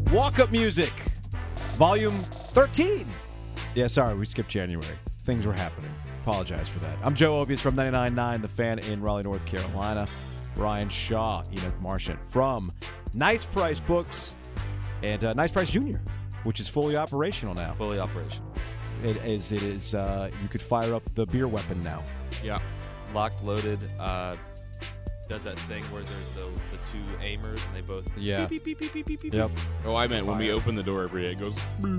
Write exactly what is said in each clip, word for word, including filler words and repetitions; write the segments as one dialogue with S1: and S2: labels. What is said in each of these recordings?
S1: Walk-Up Music, Volume thirteen. Yeah, sorry, we skipped January. Things were happening. Apologize for that. I'm Joe Ovies from ninety-nine point nine, The Fan in Raleigh, North Carolina. Brian Shaw, Enoch Marchant from Nice Price Books and uh, Nice Price Junior, which is fully operational now.
S2: Fully operational.
S1: It is. It is. Uh, you could fire up the beer weapon now.
S2: Yeah. Locked, loaded. Uh, does that thing where there's the, the two aimers and they both
S1: Yeah.
S2: beep, beep, beep, beep, beep, beep,
S1: Yep.
S2: beep.
S3: Oh, I meant when we
S2: Fire.
S3: open the door every day, it goes.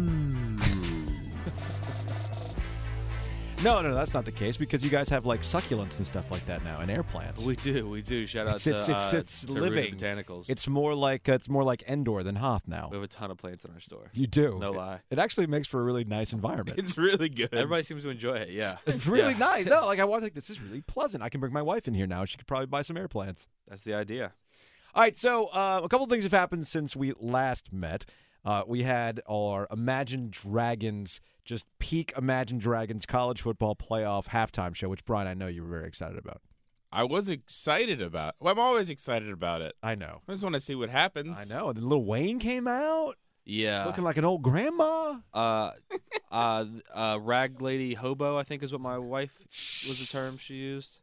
S1: No, no, that's not the case because you guys have like succulents and stuff like that now and air plants.
S2: We do, we do. Shout out
S1: It's-
S2: to,
S1: it's- it's-
S2: uh,
S1: it's
S2: to
S1: living.
S2: Ruta Botanicals.
S1: It's more like uh, it's more like Endor than Hoth now.
S2: We have a ton of plants in our store.
S1: You do.
S2: No lie.
S1: It actually makes for a really nice environment.
S3: It's really good.
S2: Everybody seems to enjoy it, yeah.
S1: It's really
S2: Yeah.
S1: nice. No, like I want like this is really pleasant. I can bring my wife in here now. She could probably buy some air plants.
S2: That's the idea.
S1: All right, so uh, a couple things have happened since we last met. Uh, we had our Imagine Dragons, just peak Imagine Dragons college football playoff halftime show, which, Brian, I know you were very excited about.
S3: I was excited about. Well, I'm always excited about it.
S1: I know.
S3: I just want to see what happens.
S1: I know. And then Lil Wayne came out
S2: Yeah.
S1: looking like an old grandma.
S2: Uh, uh, uh, rag lady hobo, I think is what my wife was the term she used.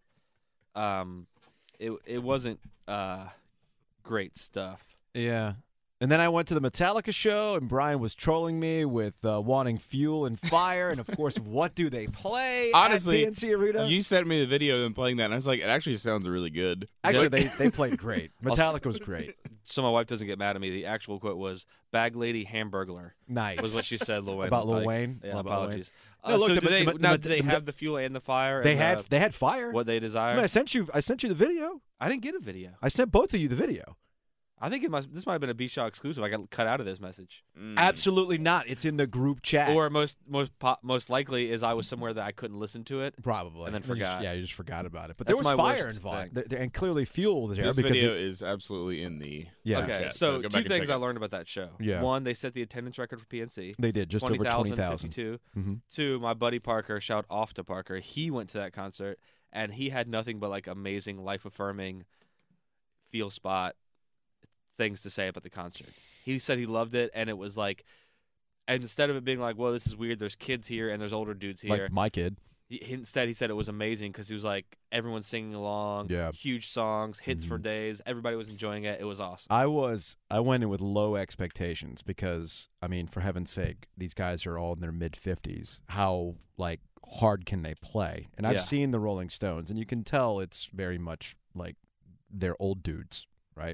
S2: Um, it it wasn't uh great stuff.
S1: Yeah. And then I went to the Metallica show, and Brian was trolling me with uh, wanting Fuel and Fire. And, of course, what do they play
S3: Honestly,
S1: at P N C Arena?
S3: You sent me the video of them playing that, and I was like, it actually sounds really good.
S1: Actually, they, they played great. Metallica was great.
S2: So my wife doesn't get mad at me. The actual quote was "bag lady hamburglar"
S1: Nice.
S2: was what she said. Lil Wayne
S1: About Lil
S2: like,
S1: Wayne?
S2: Yeah,
S1: About Lil Wayne.
S2: apologies.
S1: No,
S2: Uh,
S1: look,
S2: so
S1: the-
S2: do they
S1: the- the-
S2: now?
S1: the-
S2: Do they
S1: the-
S2: have the fuel and the fire?
S1: They
S2: and,
S1: had
S2: uh,
S1: they had Fire.
S2: what they
S1: I,
S2: desire.
S1: mean, I sent you I sent you the video.
S2: I didn't get a video.
S1: I sent both of you the video.
S2: I think it must. This might have been a B-Shaw exclusive. I got cut out of this message.
S3: Mm.
S1: Absolutely not. It's in the group chat.
S2: Or most most po- most likely is I was somewhere that I couldn't listen to it.
S1: Probably.
S2: And then
S1: You just-
S2: forgot.
S1: yeah, you just forgot about it. But
S2: That's
S1: there was
S2: my
S1: Fire
S2: worst
S1: involved.
S2: thing.
S1: There- there- and clearly Fuel was there
S3: This
S1: because
S3: video
S1: it-
S3: is absolutely in the
S1: Yeah.
S2: Okay,
S3: chat,
S2: so,
S3: go back
S2: two
S3: and
S2: things
S3: check
S2: I
S3: it.
S2: learned about that show.
S1: Yeah.
S2: One, they set the attendance record for P N C.
S1: they did just over twenty thousand.
S2: fifty-two.
S1: Mm-hmm.
S2: Two, my buddy Parker, shout off to Parker. He went to that concert and he had nothing but like amazing, life affirming, feel spot things to say about the concert. He said he loved it, and it was like, and instead of it being like, well, this is weird, there's kids here and there's older dudes here.
S1: Like my kid.
S2: he, instead, he said it was amazing because he was like, everyone's singing along,
S1: Yeah.
S2: huge songs, hits for
S1: Mhm.
S2: days. Everybody was enjoying it. It was awesome.
S1: I was I went in with low expectations because I mean, for heaven's sake, these guys are all in their mid fifties. How like hard can they play? And I've
S2: Yeah.
S1: seen the Rolling Stones, and you can tell it's very much like they're old dudes, right?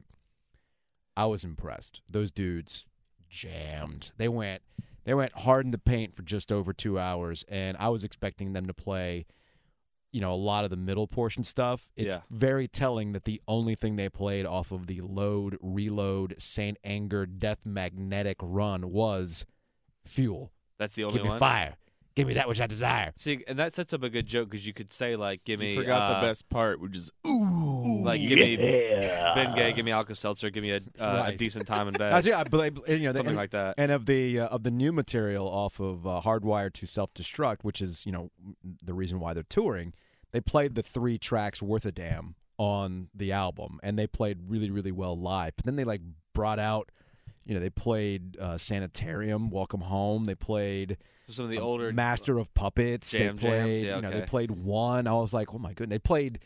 S1: I was impressed. Those dudes jammed. They went they went hard in the paint for just over two hours, and I was expecting them to play, you know, a lot of the middle portion stuff. It's
S2: Yeah.
S1: very telling that the only thing they played off of the Load, Reload, Saint Anger, Death Magnetic run was Fuel.
S2: That's the only
S1: Give me
S2: one.
S1: fire. Give me that which I desire.
S2: See, and that sets up a good joke because you could say like, "Give me."
S3: You forgot
S2: uh,
S3: the best part, which is ooh,
S2: Like, give me Ben Gay, give me Alka-Seltzer, give me a, uh, a
S1: Right.
S2: decent time in bed,
S1: That's- yeah, but you know,
S2: something
S1: and,
S2: like that.
S1: and of the uh, of the new material off of uh, Hardwired to Self-Destruct, which is you know the reason why they're touring, they played the three tracks worth a damn on the album, and they played really really well live. But then they like brought out, you know, they played uh, Sanitarium, Welcome Home. They played
S2: Some of the
S1: um,
S2: older
S1: Master of Puppets.
S2: Jam
S1: they played,
S2: jams, yeah,
S1: you know, they
S2: okay.
S1: played one. I was like, oh my goodness. They played,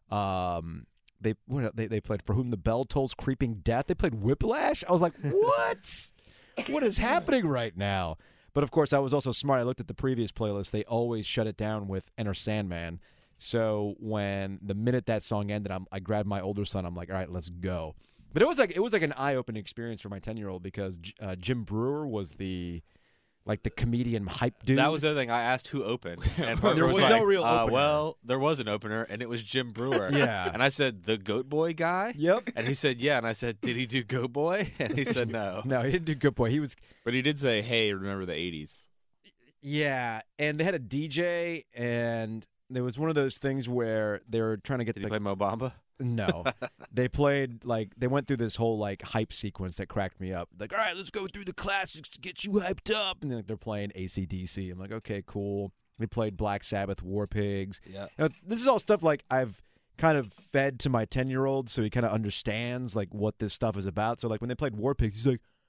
S1: um, they what they they played For Whom the Bell Tolls, Creeping Death. They played Whiplash. I was like, what? What is happening right now? But of course, I was also smart. I looked at the previous playlist. They always shut it down with Enter Sandman. So when the minute that song ended, I'm, I grabbed my older son. I'm like, all right, let's go. But it was like it was like an eye-opening experience for my ten-year-old because uh, Jim Brewer was the like the comedian hype dude.
S2: That was the other thing. I asked who opened, and
S1: There
S2: Parker
S1: was
S2: like,
S1: no real
S2: uh,
S1: opener.
S2: Well, there was an opener, and it was Jim Brewer.
S1: Yeah.
S2: And I said, the Goat Boy guy?
S1: Yep.
S2: And he said, yeah. And I said, did he do Goat Boy? And he said, no.
S1: No, he didn't do Good Boy. He was
S3: but he did say, "Hey, remember the eighties?"
S1: yeah, and they had a D J, and there was one of those things where they were trying to get
S2: Did he
S1: the
S2: play Mo Bamba?
S1: no. They played like they went through this whole like hype sequence that cracked me up. Like, all right, let's go through the classics to get you hyped up, and then they're playing A C D C. I'm like, okay, cool. They played Black Sabbath, War Pigs.
S2: Yeah.
S1: Now, this is all stuff like I've kind of fed to my ten-year-old, so he kind of understands like what this stuff is about. So like when they played War Pigs, he's like,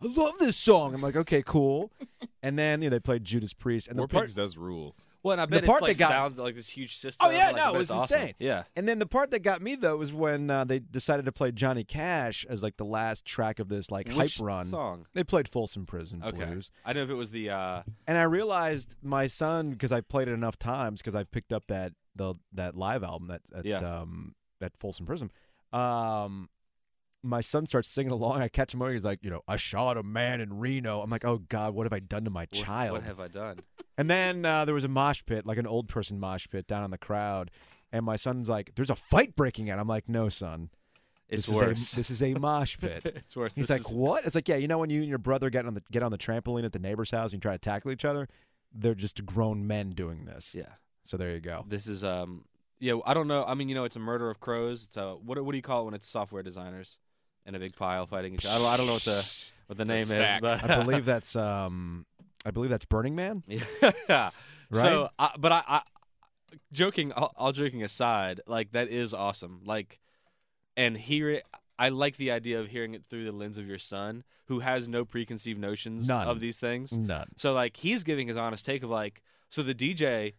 S1: I love this song. I'm like, okay, cool. And then you know, they played Judas Priest, and
S3: War
S1: the part,
S3: Pigs does rule.
S2: Well, and I bet
S1: part
S2: it's like
S1: that got-
S2: sounds like this huge system.
S1: Oh, yeah,
S2: like,
S1: no,
S2: I
S1: it
S2: bet
S1: was
S2: it's awesome.
S1: insane.
S2: Yeah.
S1: and then the part that got me though was when uh, they decided to play Johnny Cash as like the last track of this like
S2: Which
S1: hype run.
S2: song?
S1: They played Folsom Prison
S2: Okay.
S1: Blues.
S2: I know if it was the. Uh,
S1: And I realized my son, because I played it enough times, because I picked up that the that live album that at
S2: Yeah.
S1: um at Folsom Prison. Um, my son starts singing along. I catch him over. He's like, you know, I shot a man in Reno. I'm like, oh God, what have I done to my
S2: what,
S1: child?
S2: What have I done?
S1: And then uh, there was a mosh pit, like an old person mosh pit down in the crowd. And my son's like, there's a fight breaking out. I'm like, no, son.
S2: It's
S1: this
S2: worse.
S1: Is a, this is a mosh pit.
S2: It's worse.
S1: He's
S2: This
S1: like,
S2: is-
S1: what? It's like, yeah, you know when you and your brother get on the get on the trampoline at the neighbor's house and you try to tackle each other? They're just grown men doing this.
S2: Yeah.
S1: So there you go.
S2: This is um. Yeah. I don't know. I mean, you know, it's a murder of crows. It's a what? What do you call it when it's software designers in a big pile fighting each other? I don't, I don't know what the what the
S3: It's a
S2: name is,
S3: stack.
S2: but
S1: I believe that's um, I believe that's Burning Man.
S2: yeah.
S1: Right?
S2: So, I, but I, I, joking, all, all joking aside, like that is awesome. Like, and hear it. I like the idea of hearing it through the lens of your son, who has no preconceived notions
S1: None.
S2: of these things.
S1: None.
S2: So, like, he's giving his honest take of like, so the D J,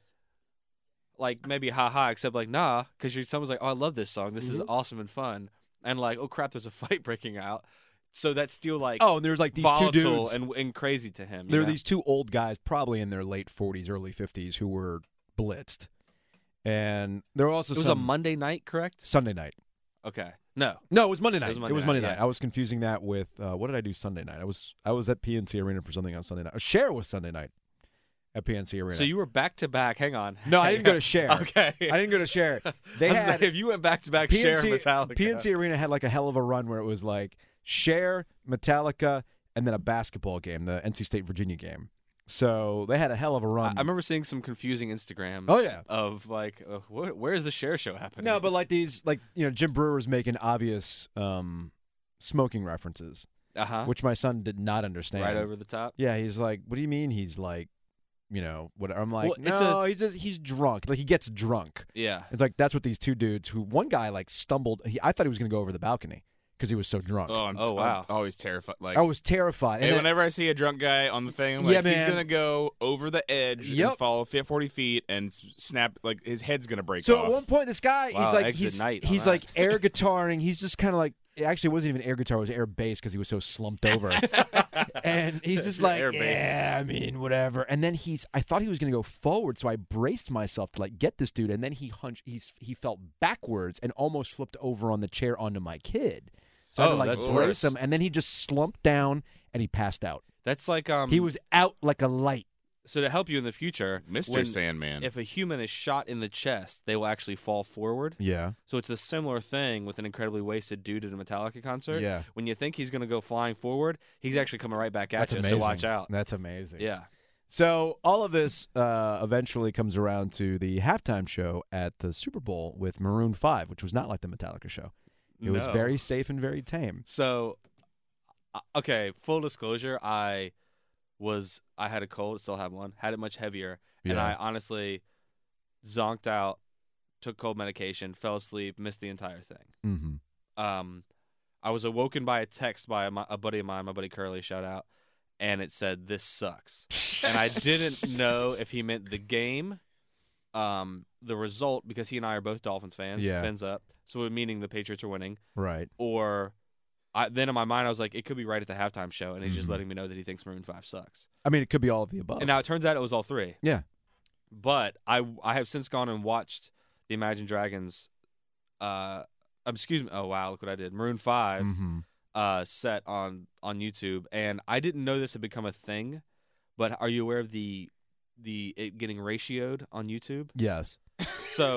S2: like maybe ha ha, except like nah, because your son was like, oh, I love this song. This is
S1: Mm-hmm.
S2: awesome and fun, and like, oh crap, there's a fight breaking out. So that's still like
S1: Oh, and there's like these two
S2: volatile
S1: dudes.
S2: and and crazy to him. you
S1: There are
S2: know?
S1: these two old guys, probably in their late forties, early fifties, who were blitzed, and there were also
S2: It was
S1: some
S2: a Monday night, correct?
S1: Sunday night.
S2: Okay, no.
S1: No, it was Monday night.
S2: was Monday
S1: Monday
S2: night,
S1: night.
S2: yeah.
S1: I was confusing that with uh, what did I do Sunday night? I was I was at P N C Arena for something on Sunday night. Share was Sunday night at P N C Arena.
S2: So you were back to back. Hang on.
S1: no, I didn't go to Share.
S2: Okay.
S1: I didn't go to Share. They
S2: I was
S1: had
S2: like, if you went back to back, share Metallica.
S1: P N C Arena had like a hell of a run where it was like Cher, Metallica, and then a basketball game, the N C State Virginia game. So they had a hell of a
S2: I,
S1: run.
S2: I remember seeing some confusing Instagrams.
S1: Oh, yeah.
S2: Of like, uh, wh- where is the share show happening?
S1: no, but like these, like you know, Jim Brewer was making obvious um, smoking references,
S2: uh huh.
S1: which my son did not understand.
S2: Right over the top.
S1: Yeah, he's like, what do you mean? He's like, you know, what? I'm like,
S2: Well, it's
S1: no, he's just he's drunk. Like he gets drunk.
S2: Yeah.
S1: It's like that's what these two dudes. Who one guy like stumbled. He, I thought he was going to go over the balcony because he was so drunk.
S3: Oh, I'm,
S2: Oh, wow.
S3: I'm always terrified. Like,
S1: I was terrified.
S3: and
S1: And then-
S3: whenever I see a drunk guy on the thing, I'm
S1: Yeah,
S3: like, he's
S1: man.
S3: gonna go over the edge
S1: Yep.
S3: and fall fi- forty feet and s- snap. Like his head's gonna break
S1: so
S3: off.
S1: at one point, this guy,
S2: Wow,
S1: he's like,
S2: exit
S1: he's
S2: night on
S1: he's
S2: that.
S1: like air guitaring. He's just kind of like. It actually wasn't even air guitar; it was air bass because he was so slumped over. And he's just like,
S3: Air bass.
S1: yeah, I mean, whatever. And then he's, I thought he was going to go forward, so I braced myself to like get this dude. And then he hunched, he's he felt backwards and almost flipped over on the chair onto my kid. So I had
S2: Oh,
S1: to like
S2: that's
S1: brace
S2: worse.
S1: him, and then he just slumped down and he passed out.
S2: That's like um.
S1: he was out like a light.
S2: so to help you in the future,
S3: Mister
S2: when-
S3: Sandman.
S2: If a human is shot in the chest, they will actually fall forward.
S1: Yeah,
S2: So it's a similar thing with an incredibly wasted dude at a Metallica concert.
S1: yeah.
S2: When you think he's going to go flying forward, he's actually coming right back at
S1: That's
S2: you.
S1: amazing.
S2: So watch out.
S1: That's amazing.
S2: Yeah.
S1: So all of this uh, eventually comes around to the halftime show at the Super Bowl with Maroon five, which was not like the Metallica show. It was
S2: No.
S1: very safe and very tame.
S2: So, uh, okay, full disclosure, I was I had a cold, still have one, had it much heavier, and
S1: Yeah.
S2: I honestly zonked out, took cold medication, fell asleep, missed the entire thing.
S1: Mm-hmm.
S2: Um, I was awoken by a text by a, mi- a buddy of mine, my buddy Curly, shout out, and it said, "This sucks," and I didn't know if he meant the game, um, the result, because he and I are both Dolphins fans,
S1: Yeah.
S2: fins up, so meaning the Patriots are winning,
S1: Right.
S2: or I, then in my mind I was like, it could be right at the halftime show, and he's just
S1: Mhm.
S2: letting me know that he thinks Maroon five sucks.
S1: I mean, it could be all of the above.
S2: And now it turns out it was all three.
S1: Yeah.
S2: But I I have since gone and watched the Imagine Dragons. Uh, um, excuse me. Oh wow, look what I did. Maroon five
S1: Mm-hmm.
S2: uh set on on YouTube, and I didn't know this had become a thing. But are you aware of the the it getting ratioed on YouTube?
S1: Yes.
S2: So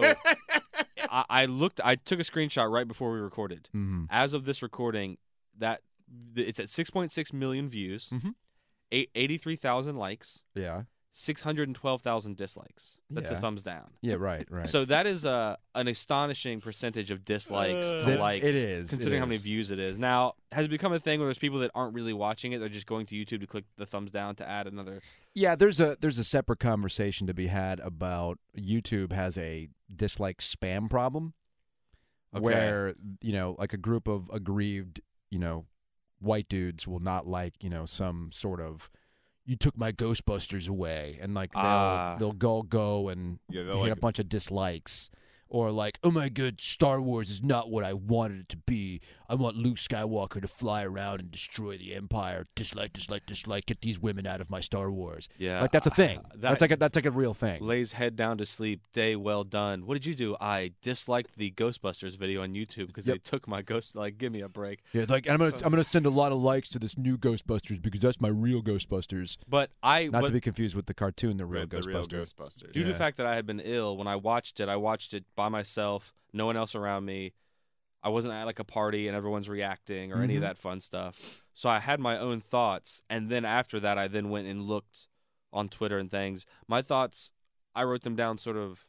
S2: I, I looked. I took a screenshot right before we recorded.
S1: Mm-hmm.
S2: As of this recording, that it's at six point six million views,
S1: Mhm.
S2: eight, eighty-three thousand likes,
S1: Yeah.
S2: six hundred twelve thousand dislikes. That's
S1: Yeah.
S2: the thumbs down.
S1: Yeah. Right. Right.
S2: So that is uh, an astonishing percentage of dislikes
S3: Uh,
S2: to
S1: It-
S2: likes.
S1: it is, it
S2: considering how many
S1: is.
S2: views it is. Now, has it become a thing where there's people that aren't really watching it? They're just going to YouTube to click the thumbs down to add another.
S1: yeah. There's a there's a separate conversation to be had about YouTube has a dislike spam problem,
S2: Okay.
S1: where you know like a group of aggrieved you know white dudes will not like, you know, some sort of you took my Ghostbusters away, and like they'll
S2: Ah.
S1: they'll go go and
S3: Yeah,
S1: hit
S3: they'll like
S1: a bunch of dislikes. Or like, oh my god, Star Wars is not what I wanted it to be. I want Luke Skywalker to fly around and destroy the Empire. Dislike, dislike, dislike. Get these women out of my Star Wars.
S2: Yeah,
S1: Like that's a thing.
S2: that
S1: that's like a, that's like a real thing.
S2: lays head down to sleep. Day well done. What did you do? I disliked the Ghostbusters video on YouTube because
S1: Yep.
S2: they took my ghost. Like, give me a break.
S1: Yeah, like I'm gonna I'm gonna send a lot of likes to this new Ghostbusters because that's my real Ghostbusters.
S2: But I,
S1: Not
S2: but
S1: to be confused with the cartoon, the real
S3: Right, the
S1: Ghostbusters.
S3: real Ghostbusters.
S2: due to
S1: Yeah.
S2: the fact that I had been ill when I watched it, I watched it by myself, no one else around me. I wasn't at like a party and everyone's reacting or any
S1: Mhm.
S2: of that fun stuff. So I had my own thoughts, and then after that, I then went and looked on Twitter and things. My thoughts, I wrote them down sort of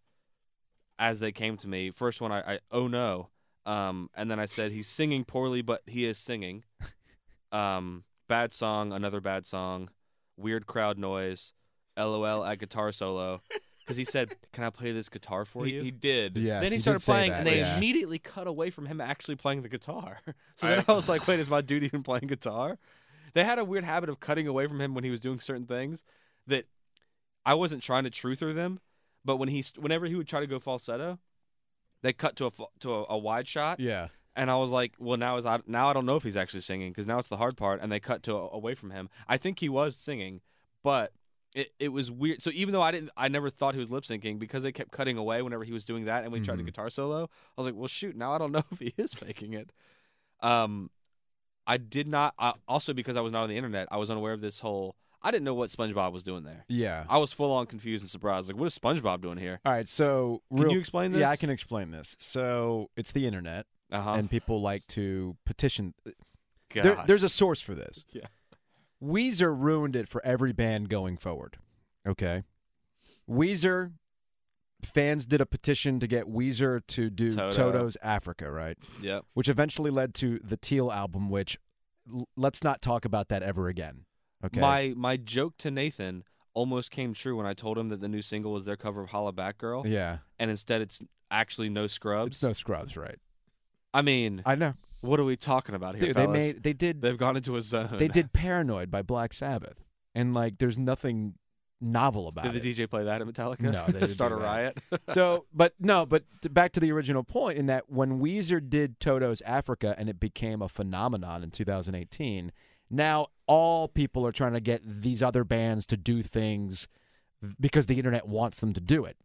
S2: as they came to me. First one, I, I oh no, um, and then I said he's singing poorly, but he is singing. Um, bad song, another bad song, weird crowd noise, LOL at guitar solo. Because he said, "Can I play this guitar for
S3: He,
S2: you?"
S3: he did.
S1: Yes,
S2: then he
S1: did
S2: started
S1: say
S2: playing,
S1: that,
S2: and they
S1: yeah.
S2: immediately cut away from him actually playing the guitar. so then
S3: I-
S2: I was like, "Wait, is my dude even playing guitar?" They had a weird habit of cutting away from him when he was doing certain things that I wasn't trying to truther them, but when he, whenever he would try to go falsetto, they cut to a fa- to a, a wide shot,
S1: Yeah.
S2: and I was like, "Well, now is I now I don't know if he's actually singing because now it's the hard part." And they cut to a, away from him. I think he was singing, but. It it was weird. So even though I didn't, I never thought he was lip syncing because they kept cutting away whenever he was doing that, and we tried
S1: Mhm.
S2: a guitar solo. I was like, well, shoot, now I don't know if he is faking it. Um, I did not. I, also, because I was not on the internet, I was unaware of this whole. I didn't know what SpongeBob was doing there.
S1: Yeah.
S2: I was full on confused and surprised. Like, what is SpongeBob doing here?
S1: All right. So
S2: Can
S1: real,
S2: you explain this?
S1: Yeah, I can explain this. So it's the internet,
S2: Uh huh.
S1: and people like to petition. There, there's a source for this.
S2: Yeah.
S1: Weezer ruined it for every band going forward. Okay. Weezer fans did a petition to get Weezer to do
S2: Toto.
S1: Toto's Africa, right?
S2: Yep.
S1: Which eventually led to the Teal album, which l- let's not talk about that ever again. Okay.
S2: My my joke to Nathan almost came true when I told him that the new single was their cover of "Holla Back Girl,"
S1: yeah.
S2: and instead it's actually No Scrubs.
S1: It's no Scrubs, right?
S2: I mean,
S1: I know.
S2: what are we talking about here,
S1: Dude, they
S2: fellas?
S1: made they did
S2: They've gone into a zone.
S1: they did Paranoid by Black Sabbath. And like there's nothing novel about
S2: Did the
S1: it.
S2: D J play that at Metallica?
S1: No, they didn't
S2: Start
S1: do
S2: a
S1: that.
S2: riot.
S1: So, but no, but t- back to the original point in that when Weezer did Toto's Africa and it became a phenomenon in two thousand eighteen, now all people are trying to get these other bands to do things because the internet wants them to do it.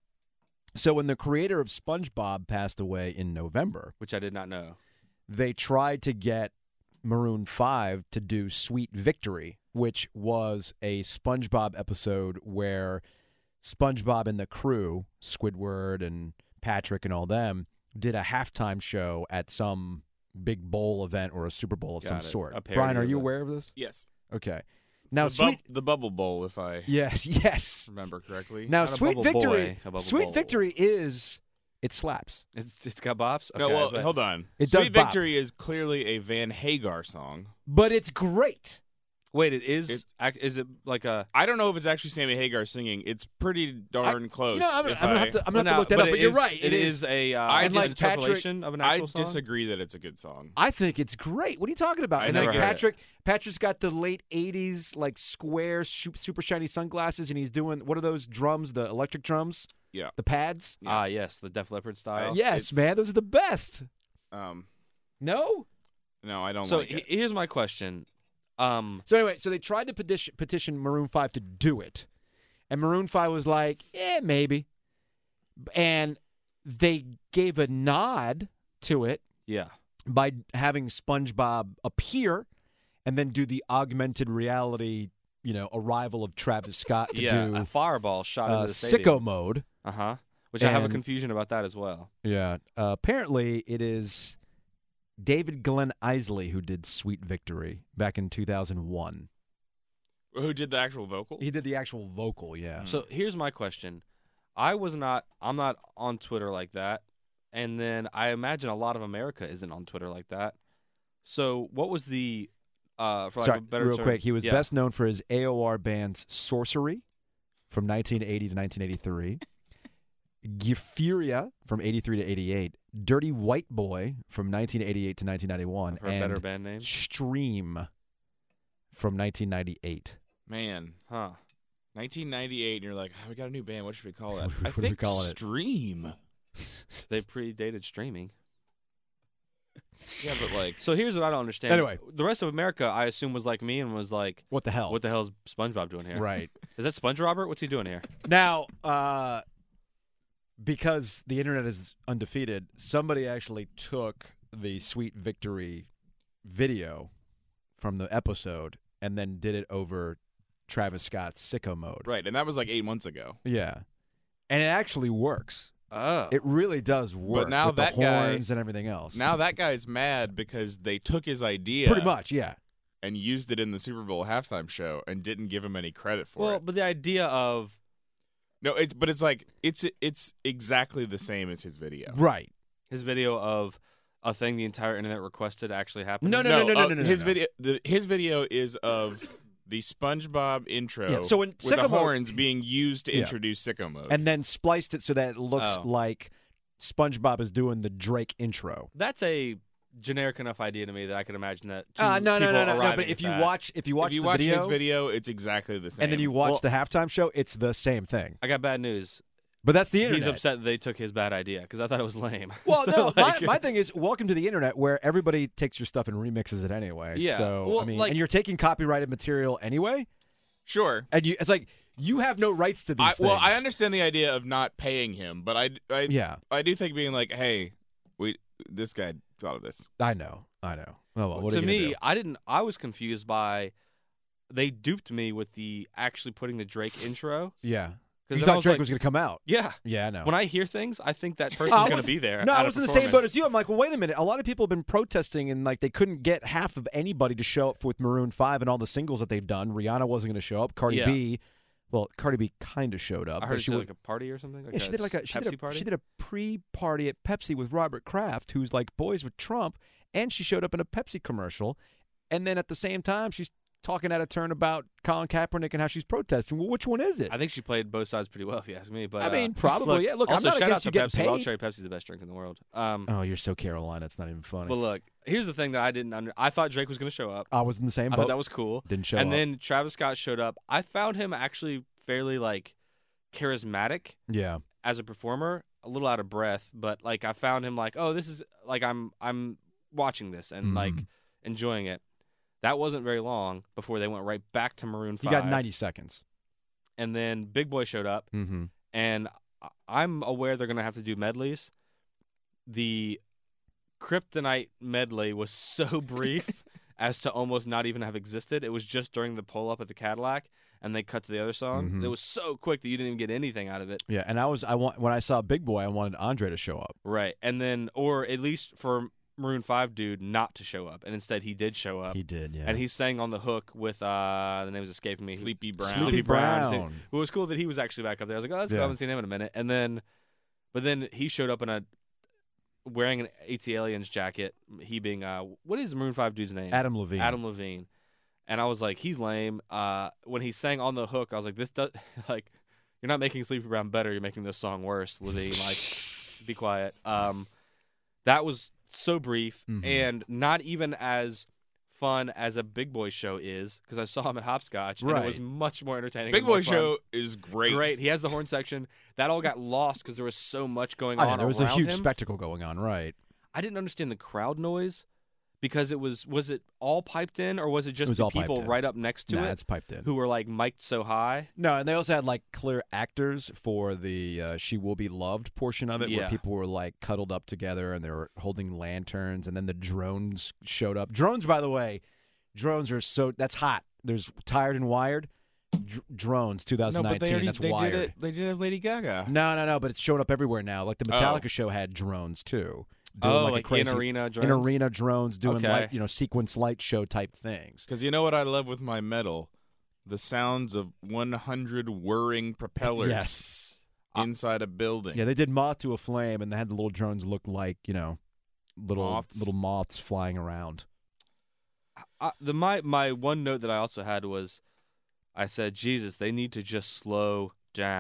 S1: So when the creator of SpongeBob passed away in November,
S2: Which I did not know.
S1: they tried to get Maroon five to do Sweet Victory, which was a SpongeBob episode where SpongeBob and the crew, Squidward and Patrick and all them, did a halftime show at some big bowl event or a Super Bowl of
S2: Got
S1: some
S2: it.
S1: sort.
S2: A parody
S1: Brian, are
S2: of
S1: you
S2: it.
S1: aware of this?
S3: Yes.
S1: Okay.
S3: It's
S1: Now,
S3: the,
S1: Sweet...
S3: bub- the Bubble Bowl, if I
S1: Yes, yes.
S3: remember correctly.
S1: Now,
S2: Not a
S1: Sweet
S2: bubble
S1: Victory...
S2: boy, a bubble
S1: Sweet
S2: bowl.
S1: Victory is... It slaps.
S2: It's it's got bops.
S3: no,
S2: Okay,
S3: well,
S2: but-
S3: hold on.
S1: It does
S3: Sweet
S1: bop.
S3: Victory is clearly a Van Hagar song.
S1: But it's great.
S2: Wait, it is.
S3: It-
S2: ac- is it like a?
S3: I don't know if it's actually Sammy Hagar singing. It's pretty darn close.
S1: You know, I'm, I'm
S3: if
S1: gonna
S3: I,
S1: have to, I'm
S2: well,
S1: gonna have to
S2: now-
S1: look that
S2: but
S1: up,
S2: it
S1: but you're
S2: is-
S1: right.
S2: It is a. Uh,
S3: I
S2: an
S3: dis-
S2: interpolation of an
S3: I
S2: actual song.
S3: disagree that it's a good song.
S1: I think it's great. What are you talking about?
S3: I
S1: and
S2: never
S1: like
S2: heard it.
S1: Patrick, Patrick's got the late eighties like square, su- super shiny sunglasses, and he's doing what are those drums? The electric drums?
S3: Yeah.
S1: The pads?
S2: Ah, yes, the Def Leppard style.
S1: yes,
S3: it's-
S1: man, those are the best.
S3: Um,
S1: No.
S3: no, I don't
S2: So
S3: like it.
S2: he- here's my question. Um,
S1: So anyway, so they tried to petition, petition Maroon five to do it, and Maroon five was like, "Yeah, maybe," and they gave a nod to it
S2: yeah.
S1: by having SpongeBob appear and then do the augmented reality, you know, arrival of Travis Scott to
S2: yeah,
S1: do
S2: a fireball shot
S1: uh,
S2: into the stadium.
S1: sicko mode.
S2: Uh huh. Which I have a
S1: And-
S2: confusion about that as well.
S1: Yeah. Uh, apparently, it is David Glenn Isley who did Sweet Victory back in two thousand one.
S3: Who did the actual vocal?
S1: He did the actual vocal, yeah.
S2: So here's my question. I was not. I'm not on Twitter like that, and then I imagine a lot of America isn't on Twitter like that. So what was the? Uh, for like
S1: Sorry,
S2: a better
S1: real
S2: term-
S1: quick, he was
S2: yeah.
S1: best known for his A O R band's Sorcery from nineteen eighty to nineteen eighty-three. Euphoria from eighty-three to eighty-eight, Dirty White Boy from nineteen eighty-eight to nineteen ninety-one,
S2: For a
S1: and
S2: better band name.
S1: Stream from nineteen ninety-eight.
S3: Man,
S2: Huh.
S3: nineteen ninety-eight, and you're like, oh, we got a new band. What should we call that?
S1: What
S3: I
S1: are we
S3: think
S1: calling it?
S3: Stream.
S2: They predated streaming.
S3: Yeah, but like,
S2: So here's what I don't understand.
S1: Anyway.
S2: The rest of America, I assume, was like me and was like,
S1: What the hell?
S2: what the hell is SpongeBob doing here?
S1: Right.
S2: Is that Sponge Robert? What's he doing here?
S1: Now, uh, because the internet is undefeated, somebody actually took the Sweet Victory video from the episode and then did it over Travis Scott's Sicko Mode.
S3: right, and that was like eight months ago.
S1: Yeah. And it actually works.
S2: Oh.
S1: It really does work.
S3: now
S1: with
S3: that
S1: the
S3: guy-
S1: horns and everything else.
S3: Now that guy's mad because they took his idea
S1: Pretty much, yeah.
S3: and used it in the Super Bowl halftime show and didn't give him any credit for
S2: well,
S3: it.
S2: but the idea of
S3: No, it's but it's like it's it's exactly the same as his video.
S1: Right.
S2: his video of a thing the entire internet requested actually happened.
S1: No, no, no, no, no,
S3: uh,
S1: no, no.
S3: His
S1: no.
S3: video, the, his video is of the SpongeBob intro.
S1: Yeah, so when
S3: with
S1: Sicko
S3: the
S1: Mode-
S3: horns being used to
S1: Yeah.
S3: introduce Sicko Mode.
S1: And then spliced it so that it looks
S2: Oh.
S1: like SpongeBob is doing the Drake intro.
S2: That's a generic enough idea to me that I could imagine that. two
S1: Uh, no, no,
S2: people
S1: no, no, no.
S2: arriving
S1: But
S2: at
S1: if you
S2: that.
S1: watch, if you watch
S3: if you
S1: the
S3: watch
S1: video,
S3: his video, it's exactly the same.
S1: and then you watch
S2: Well-
S1: the halftime show, it's the same thing.
S2: I got bad news.
S1: But that's the internet.
S2: He's upset that they took his bad idea because I thought it was lame.
S1: Well,
S2: So,
S1: no,
S2: like,
S1: my, my thing is, welcome to the internet where everybody takes your stuff and remixes it anyway.
S2: Yeah,
S1: So
S2: well,
S1: I mean,
S2: like-
S1: and you're taking copyrighted material anyway,
S3: Sure.
S1: and you, it's like you have no rights to these
S3: I,
S1: things.
S3: well, I understand the idea of not paying him, but I, I,
S1: Yeah,
S3: I do think being like, hey, we this guy thought of this.
S1: I know, I know. Oh well, what are
S2: to
S1: you gonna
S2: me,
S1: do?
S2: I didn't. I was confused by they duped me with the actually putting the Drake intro
S1: Yeah,
S2: because
S1: you
S2: then I
S1: thought
S2: was
S1: Drake
S2: like,
S1: was going to come out.
S2: yeah.
S1: Yeah, I know.
S2: When I hear things, I think that
S1: Oh,
S2: person's
S1: I
S2: going to
S1: was-
S2: be there.
S1: No,
S2: at
S1: I
S2: a
S1: was in the same boat
S2: performance.
S1: as you. I'm like, well, wait a minute. A lot of people have been protesting and like they couldn't get half of anybody to show up with Maroon Five and all the singles that they've done. Rihanna wasn't going to show up. Cardi
S2: Yeah.
S1: B, well, Cardi B kind of showed up.
S2: I
S1: but
S2: heard
S1: she
S2: she did
S1: was,
S2: like a party or something. Like
S1: yeah, she did like a she
S2: Pepsi
S1: did a,
S2: party.
S1: she did a pre-party at Pepsi with Robert Kraft, who's like boys with Trump, and she showed up in a Pepsi commercial. And then at the same time, she's talking out of turn about Colin Kaepernick and how she's protesting. Well, which one is it?
S2: I think she played both sides pretty well, if you ask me. But
S1: I mean,
S2: uh,
S1: probably.
S2: look,
S1: Yeah, look, I'm
S2: also,
S1: not
S2: shout
S1: against
S2: out
S1: you
S2: to
S1: getting
S2: Pepsi. Wild
S1: paid.
S2: Cherry Pepsi's the best drink in the world. Um,
S1: Oh, you're so Carolina. It's not even funny.
S2: but look, here's the thing that I didn't under. I thought Drake was going to show up.
S1: I was in the same
S2: I
S1: boat.
S2: thought that was cool.
S1: Didn't show
S2: and
S1: up.
S2: then Travis Scott showed up. I found him actually fairly like charismatic
S1: yeah.
S2: as a performer. A little out of breath, but like I found him like, oh, this is like I'm I'm watching this and
S1: Mhm.
S2: like enjoying it. That wasn't very long before they went right back to Maroon
S1: He
S2: five.
S1: got ninety seconds.
S2: And then Big Boy showed up,
S1: Mm-hmm.
S2: and I- I'm aware they're going to have to do medleys. The Kryptonite medley was so brief as to almost not even have existed. It was just during the pull up at the Cadillac, and they cut to the other song.
S1: Mhm.
S2: It was so quick that you didn't even get anything out of it.
S1: Yeah, and I was I want when I saw Big Boy, I wanted Andre to show up.
S2: Right. And then, or at least for Maroon five dude not to show up, and instead he did show up.
S1: He did, yeah.
S2: And he sang on the hook with, uh, the name's escaping me.
S3: Sleepy Brown.
S1: Sleepy
S2: Sleepy Brown.
S1: Brown.
S2: It was cool that he was actually back up there. I was like, oh, that's cool.
S1: Yeah.
S2: I haven't seen him in a minute. And then, but then he showed up in a, wearing an AT Aliens jacket. He being, uh, what is the Maroon five dude's name?
S1: Adam Levine.
S2: Adam Levine. And I was like, he's lame. Uh, when he sang on the hook, I was like, this does, like, you're not making Sleepy Brown better. You're making this song worse, Levine. Like, be quiet. Um, that was so brief
S1: Mhm.
S2: and not even as fun as a Big Boy show is, because I saw him at Hopscotch, and it was
S1: Right.
S2: much more entertaining.
S3: Big
S2: and more
S3: Boy
S2: fun.
S3: Show is great.
S2: Great. He has the horn section. That all got lost because there was so much going
S1: I
S2: on
S1: know, there was a
S2: around
S1: huge
S2: him.
S1: spectacle going on, right?
S2: I didn't understand the crowd noise because it was was it all piped in, or was it just
S1: was
S2: the
S1: all piped
S2: people
S1: in.
S2: right up next to
S1: Nah,
S2: it
S1: it's piped in.
S2: who were like mic'd so high?
S1: No, and they also had like clear actors for the uh, "She Will Be Loved" portion of it, where
S2: Yeah.
S1: people were like cuddled up together and they were holding lanterns, and then the drones showed up. Drones, by the way, drones are so that's hot. There's Tired and Wired, Dr- drones,
S3: No,
S1: twenty nineteen.
S3: but they already
S1: that's
S3: they
S1: Wired.
S3: did it. They did it with Lady Gaga.
S1: No, no, no, but it's showing up everywhere now. Like the
S3: Oh.
S1: Metallica show had drones too. Doing
S2: Oh,
S1: like,
S2: like,
S1: a crazy,
S2: in arena drones.
S1: in arena drones doing
S2: Okay.
S1: like, you know, sequence light show type things.
S3: Because you know what I love with my metal? The sounds of one hundred whirring propellers
S1: Yes.
S3: inside a building.
S1: Yeah, they did Moth to a Flame, and they had the little drones look like, you know, little
S3: Moths.
S1: little moths flying around.
S2: I, the my my one note that I also had was, I said, Jesus, they need to just slow down.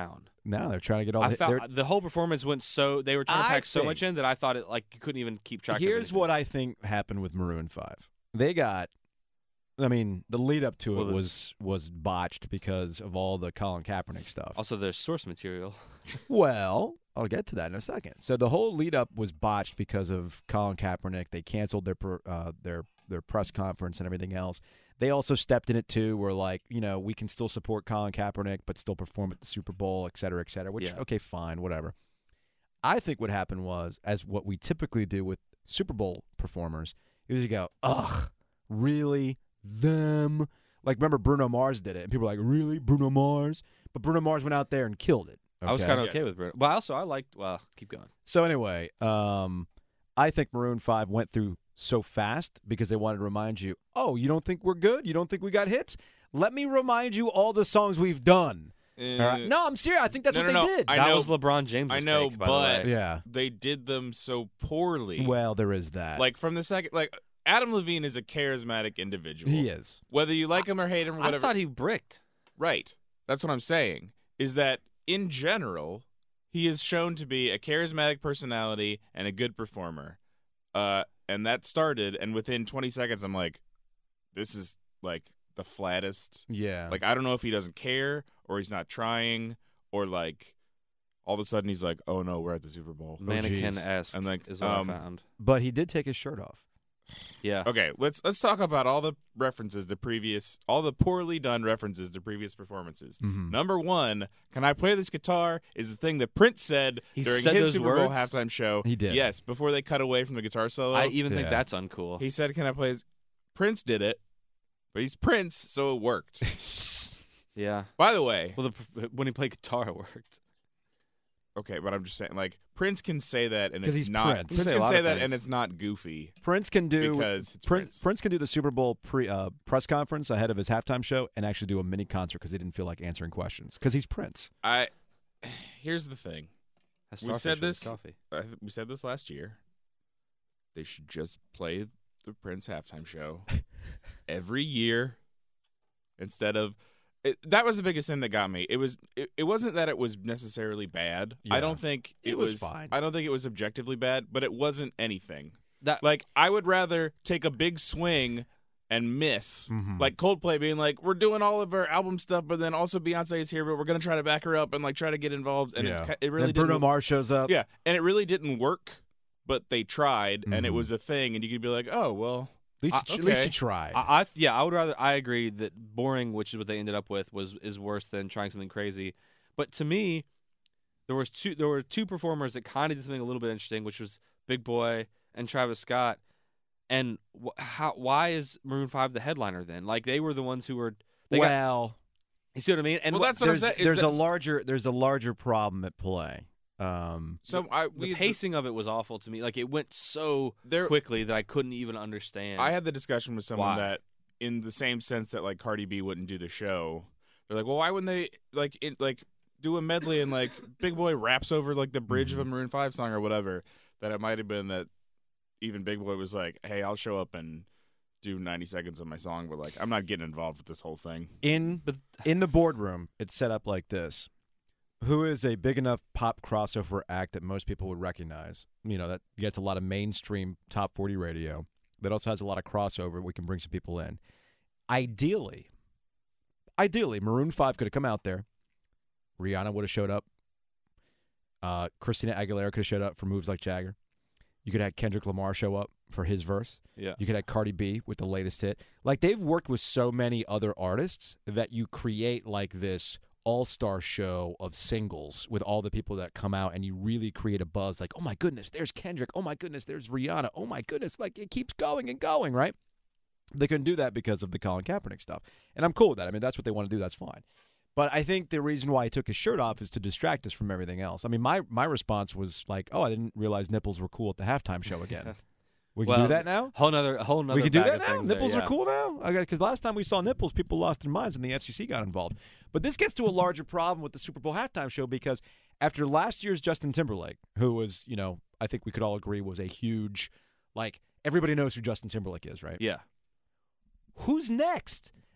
S1: No, they're trying to get all.
S2: I
S1: the,
S2: felt
S1: they're-
S2: the whole performance went so they were trying to
S1: I
S2: pack so
S1: think-
S2: much in that I thought it like you couldn't even keep track. of
S1: Here's
S2: anything.
S1: what I think happened with Maroon Five. They got. I mean, the lead up to
S2: Well,
S1: it
S2: the-
S1: was was botched because of all the Colin Kaepernick stuff.
S2: Also, there's source material.
S1: Well, I'll get to that in a second. So the whole lead up was botched because of Colin Kaepernick. They canceled their per- uh, their their press conference and everything else. They also stepped in it too, where like you know we can still support Colin Kaepernick but still perform at the Super Bowl, et cetera, et cetera. Which
S2: Yeah.
S1: okay, fine, whatever. I think what happened was, as what we typically do with Super Bowl performers, is you go, ugh, really them. Like remember Bruno Mars did it, and people were like, really Bruno Mars? But Bruno Mars went out there and killed it.
S2: I was
S1: okay?
S2: kind of okay
S3: Yes.
S2: with Bruno, but also I liked. Well, keep going.
S1: So anyway, um, I think Maroon Five went through so fast because they wanted to remind you, oh, you don't think we're good? You don't think we got hits? Let me remind you all the songs we've done.
S3: Uh,
S1: All right? No, I'm serious. I think that's
S3: no,
S1: what
S3: no,
S1: they
S3: no.
S1: did.
S3: I
S2: that
S3: know-
S2: was LeBron James.
S3: I know,
S2: take, by
S3: but-
S2: the way.
S1: yeah.
S3: they did them so poorly.
S1: Well, there is that.
S3: like from the second, like Adam Levine is a charismatic individual.
S1: he is.
S3: Whether you like him or hate him, or
S2: I
S3: whatever.
S2: thought he bricked.
S3: Right. That's what I'm saying. Is that in general, he is shown to be a charismatic personality and a good performer. Uh, and that started, and within twenty seconds, I'm like, this is like the flattest.
S1: Yeah.
S3: Like, I don't know if he doesn't care or he's not trying or like all of a sudden he's like, oh no, we're at the Super Bowl.
S2: Mannequin esque.
S3: And, like,
S2: is what
S3: um,
S2: I found.
S1: but he did take his shirt off.
S2: Yeah.
S3: Okay, let's let's talk about all the references to previous, all the poorly done references to previous performances.
S1: Mhm.
S3: Number one, "Can I play this guitar?" is the thing that Prince said
S2: He
S3: during
S2: said
S3: his
S2: those
S3: Super Bowl
S2: words?
S3: halftime show.
S1: He did.
S3: Yes, before they cut away from the guitar solo.
S2: I even think
S1: Yeah.
S2: that's uncool.
S3: he said, "Can I play this?" Prince did it, but he's Prince, so it worked.
S2: yeah.
S3: By the way,
S2: Well, the, when he played guitar, it worked.
S3: okay, but I'm just saying, like Prince can say that and
S1: 'Cause
S3: it's
S1: he's
S3: not.
S1: Prince.
S3: Prince
S2: He can say a
S3: can
S2: lot
S3: say
S2: of
S3: that
S2: things.
S3: and it's not goofy
S1: Prince can do
S3: because it's
S1: Prince,
S3: Prince.
S1: Prince can do the Super Bowl pre uh, press conference ahead of his halftime show and actually do a mini concert because he didn't feel like answering questions because he's Prince.
S3: I here's the thing.
S2: That's
S3: We
S2: starfish
S3: said
S2: with his
S3: this-
S2: Coffee.
S3: I th- we said this last year. They should just play the Prince halftime show every year instead of. It, that was the biggest thing that got me. It was. It, it wasn't that it was necessarily bad.
S1: Yeah.
S3: I don't think
S1: It
S3: it,
S1: was fine.
S3: I don't think it was objectively bad, but it wasn't anything.
S2: That
S3: Like I would rather take a big swing and miss.
S1: Mhm.
S3: Like Coldplay being like, we're doing all of our album stuff, but then also Beyonce is here, but we're gonna try to back her up and like try to get involved. And
S1: yeah.
S3: it, it really
S1: then Bruno
S3: didn't.
S1: Mars shows up.
S3: Yeah, and it really didn't work, but they tried, and it
S1: Mhm.
S3: was a thing, and you could be like, oh well,
S1: At least,
S3: Uh,
S1: at least
S3: okay.
S1: you tried.
S2: I, I yeah, I would rather. I agree that boring, which is what they ended up with, was is worse than trying something crazy. But to me, there was two. There were two performers that kind of did something a little bit interesting, which was Big Boy and Travis Scott. And wh- how? Why is Maroon Five the headliner then? Like they were the ones who were. They got,
S1: well,
S2: you see what I mean? And
S3: Well,
S2: what-
S3: that's what I'm
S1: there's,
S3: saying. is
S1: there's a
S3: that's-
S1: larger there's a larger problem at play. Um,
S3: So I
S2: the
S3: we
S2: pacing of it was awful to me. Like it went so
S3: there.
S2: quickly that I couldn't even understand.
S3: I had the discussion with someone
S2: Why?
S3: that, in the same sense that like Cardi B wouldn't do the show, they're like, well, why wouldn't they like it, like do a medley and like Big Boy raps over like the bridge of a Maroon Five song or whatever? That it might have been that even Big Boy was like, hey, I'll show up and do ninety seconds of my song, but like I'm not getting involved with this whole thing.
S1: in
S2: But
S1: in the boardroom, it's set up like this. Who is a big enough pop crossover act that most people would recognize? You know, that gets a lot of mainstream top forty radio. That also has a lot of crossover. We can bring some people in. Ideally, ideally, Maroon five could have come out there. Rihanna would have showed up. Uh, Christina Aguilera could have showed up for Moves Like Jagger. You could have had Kendrick Lamar show up for his verse.
S2: yeah.
S1: You could have Cardi B with the latest hit. Like, they've worked with so many other artists that you create, like, this all-star show of singles with all the people that come out, and you really create a buzz. Like, oh, my goodness, there's Kendrick. Oh, my goodness, there's Rihanna. Oh, my goodness. Like, it keeps going and going, right? They couldn't do that because of the Colin Kaepernick stuff. And I'm cool with that. I mean, that's what they want to do. That's fine. But I think the reason why he took his shirt off is to distract us from everything else. I mean, my, my response was like, oh, I didn't realize nipples were cool at the halftime show again. We can
S2: Well,
S1: do that now?
S2: Whole nother, whole nother.
S1: We can do
S2: bag
S1: that
S2: of
S1: now?
S2: things there,
S1: Nipples
S2: yeah.
S1: are cool now? Because last time we saw nipples, people lost their minds and the F C C got involved. But this gets to a larger problem with the Super Bowl halftime show because after last year's Justin Timberlake, who was, you know, I think we could all agree was a huge, like, everybody knows who Justin Timberlake is, right?
S2: Yeah.
S1: Who's next?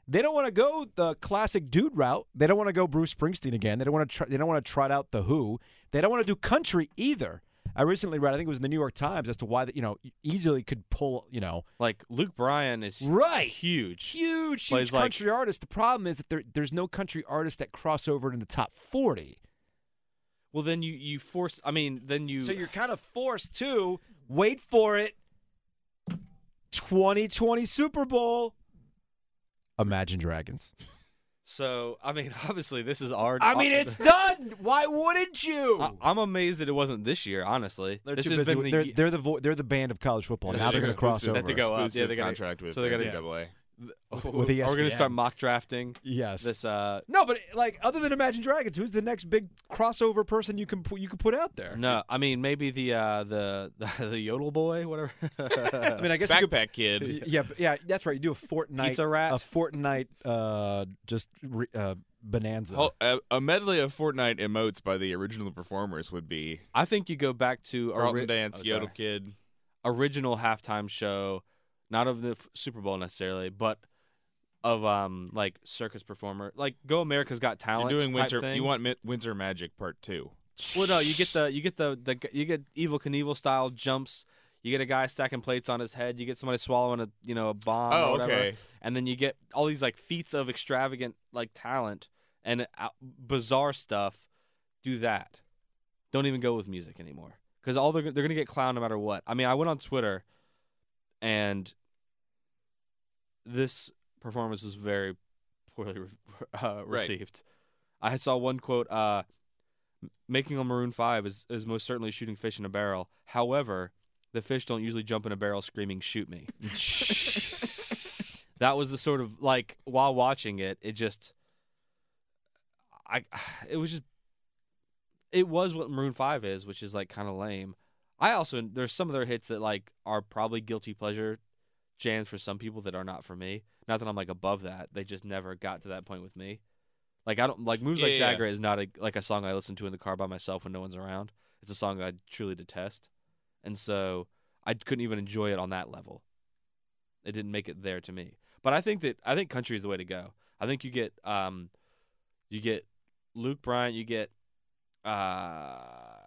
S1: They don't want to go the classic dude route. They don't want to go Bruce Springsteen again. They don't want to. Try, they don't want to trot out the Who. They don't want to do country either. I recently read, I think it was in the New York Times, as to why that you know easily could pull. You know,
S2: Like Luke Bryan is
S1: Right.
S2: huge.
S1: huge,
S2: Plays
S1: huge
S2: like-
S1: country artist. The problem is that there, there's no country artist that cross over into the top forty.
S2: Well, then you you force. I mean, then you.
S1: So you're kind of forced to wait for it. twenty twenty Super Bowl. Imagine Dragons.
S2: So I mean, obviously, this is our.
S1: I mean, it's done. Why wouldn't you?
S2: I, I'm amazed that it wasn't this year. Honestly,
S1: They're
S2: this
S1: too
S2: has
S1: busy.
S2: been
S1: with-
S2: the
S1: they're,
S2: ye-
S1: they're the vo- they're the band of college football.
S3: This
S1: Now
S3: is
S1: they're going to cross
S3: exclusive
S1: over.
S2: They have to go up. Yeah,
S3: exclusive
S2: they gotta-
S3: contract with
S2: so they gotta-
S3: N C double A.
S1: With E S
S2: Are we going
S1: P N.
S2: to start mock drafting
S1: Yes.
S2: this? Uh,
S1: No, but like other than Imagine Dragons, who's the next big crossover person you can pu- you can put out there?
S2: no, I mean maybe the uh, the, the the Yodel boy, whatever.
S1: I mean, I guess you could.
S3: Backpack Kid.
S1: Yeah, but- yeah, that's right. You do a Fortnite,
S2: Pizza Rat.
S1: a Fortnite, uh, just re- uh, bonanza.
S3: Oh, a, a medley of Fortnite emotes by the original performers would be
S2: I think you go back to
S3: Carlton
S2: ori-
S3: Dance,
S2: oh,
S3: Yodel
S2: sorry.
S3: Kid.
S2: original halftime show, not of the f- Super Bowl necessarily, but of um like circus performer, like Go America's Got Talent.
S3: You're doing
S2: type
S3: Winter.
S2: thing.
S3: You want Mi- Winter Magic Part Two.
S2: Well, no, you get the you get the, the you get Evil Knievel style jumps. You get a guy stacking plates on his head. You get somebody swallowing a you know a bomb. or
S3: Oh,
S2: whatever.
S3: okay.
S2: And then you get all these like feats of extravagant like talent and uh, bizarre stuff. Do that. Don't even go with music anymore because all they're they're gonna get clowned no matter what. I mean, I went on Twitter, and this performance was very poorly re- uh,
S3: Right.
S2: received. I saw one quote. Uh, Making a Maroon five is, is most certainly shooting fish in a barrel. However, the fish don't usually jump in a barrel screaming, shoot me. That was the sort of, like, while watching it, it just, I, it was just, it was what Maroon five is, which is, like, kind of lame. I also, there's some of their hits that, like, are probably guilty pleasure jams for some people that are not for me. Not that I'm, like, above that. They just never got to that point with me. Like I don't like Moves
S3: Yeah,
S2: Like
S3: yeah.
S2: Jagger is not a, like a song I listen to in the car by myself when no one's around. It's a song I truly detest, and so I couldn't even enjoy it on that level. It didn't make it there to me. But I think that I think country is the way to go. I think you get um, you get Luke Bryan, you get uh,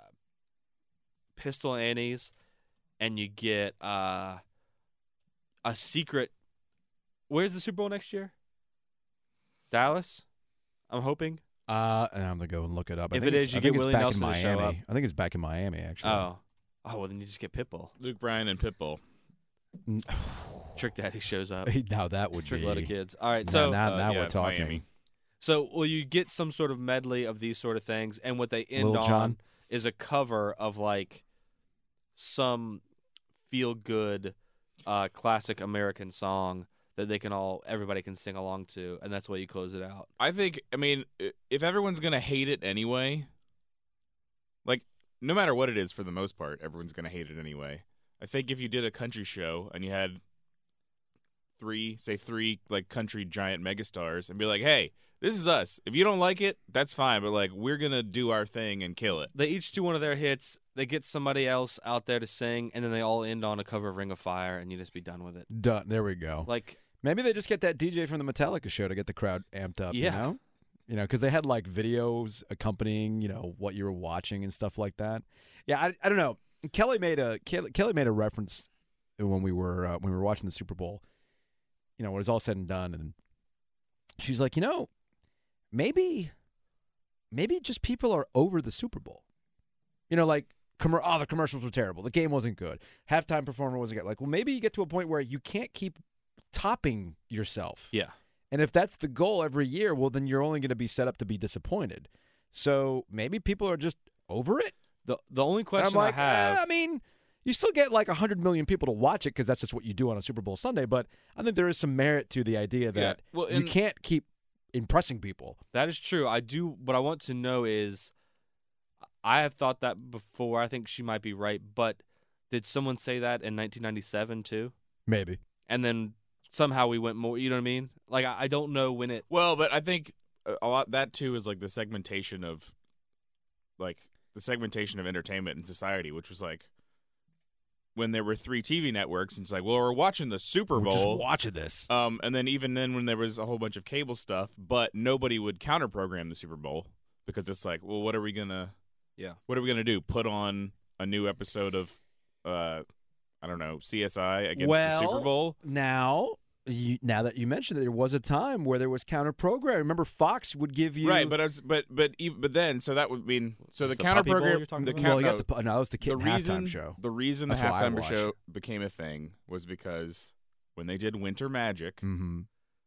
S2: Pistol Annies, and you get uh, a secret. Where's the Super Bowl next year? Dallas. I'm hoping.
S1: Uh, and I'm gonna go and look it up. I
S2: If
S1: think
S2: it
S1: it's-
S2: is, you
S1: I think
S2: get
S1: it's
S2: Willie
S1: back
S2: Nelson
S1: in
S2: to show
S1: Miami.
S2: up.
S1: I think it's back in Miami actually.
S2: Oh. Oh, well, then you just get Pitbull.
S3: Luke Bryan and Pitbull.
S2: Trick Daddy shows up.
S1: Now that would
S2: Trick
S1: be
S2: a lot of kids. All right,
S1: Now-
S2: so
S1: now,
S3: uh,
S1: now
S3: yeah,
S1: we're
S3: it's
S1: talking.
S3: Miami.
S2: so will you get some sort of medley of these sort of things, and what they end
S1: Lil
S2: on
S1: Jon?
S2: is a cover of like some feel good uh, classic American song that they can all everybody can sing along to, and that's the way you close it out.
S3: I think. I mean, i- if everyone's gonna hate it anyway, like no matter what it is, for the most part, everyone's gonna hate it anyway. I think if you did a country show and you had three, say three, like country giant megastars, and be like, "Hey, this is us. If you don't like it, that's fine, but like we're gonna do our thing and kill it."
S2: They each do one of their hits. They get somebody else out there to sing, and then they all end on a cover of Ring of Fire, and you just be done with it.
S1: Done. There we go.
S2: Like,
S1: Maybe they just get that D J from the Metallica show to get the crowd amped up.
S2: Yeah.
S1: You know, you know, because they had like videos accompanying, you know, what you were watching and stuff like that. Yeah, I, I don't know. Kelly made a Kelly, Kelly made a reference when we were uh, when we were watching the Super Bowl. You know, when it was all said and done, and she's like, you know, maybe, maybe just people are over the Super Bowl. You know, like, commer- oh, the commercials were terrible. The game wasn't good. Halftime performer wasn't good. Like, well, maybe you get to a point where you can't keep topping yourself.
S2: yeah.
S1: And if that's the goal every year, well, then you're only going to be set up to be disappointed. So maybe people are just over it.
S2: The the only
S1: And
S2: question
S1: I'm like,
S2: I have,
S1: eh, I mean, you still get like one hundred million people to watch it because that's just what you do on a Super Bowl Sunday. But I think there is some merit to the idea that
S3: Yeah, well,
S1: you
S3: and-
S1: can't keep impressing people.
S2: that is true. I do. What I want to know is, I have thought that before. I think she might be right. But did someone say that in nineteen ninety-seven too?
S1: Maybe.
S2: And then somehow we went more. You know what I mean? Like I, I don't know when it.
S3: Well, but I think a a lot that too is like the segmentation of, like the segmentation of entertainment in society, which was like, when there were three T V networks, and it's like, well, we're watching the Super
S1: We're
S3: Bowl.
S1: just watching this.
S3: Um, and then even then, when there was a whole bunch of cable stuff, but nobody would counter program the Super Bowl because it's like, well, what are we gonna,
S2: Yeah.
S3: what are we gonna do? Put on a new episode of, uh, I don't know, C S I against
S1: well,
S3: the Super Bowl?
S1: Now, you, now that you mentioned it, there was a time where there was counter program. Remember, Fox would give you
S3: Right, but I was, but but even, but then, so that would mean so
S2: Is
S3: the
S2: the
S3: counter
S2: Puppy Bowl
S3: program,
S2: you're talking
S3: the
S2: about?
S3: count,
S1: well, you
S3: no,
S1: got the no, it was the kid
S3: the reason
S1: halftime show.
S3: the reason
S1: That's
S3: the
S1: what I
S3: halftime
S1: watched.
S3: show became a thing was because when they did Winter Magic,
S1: Mm-hmm.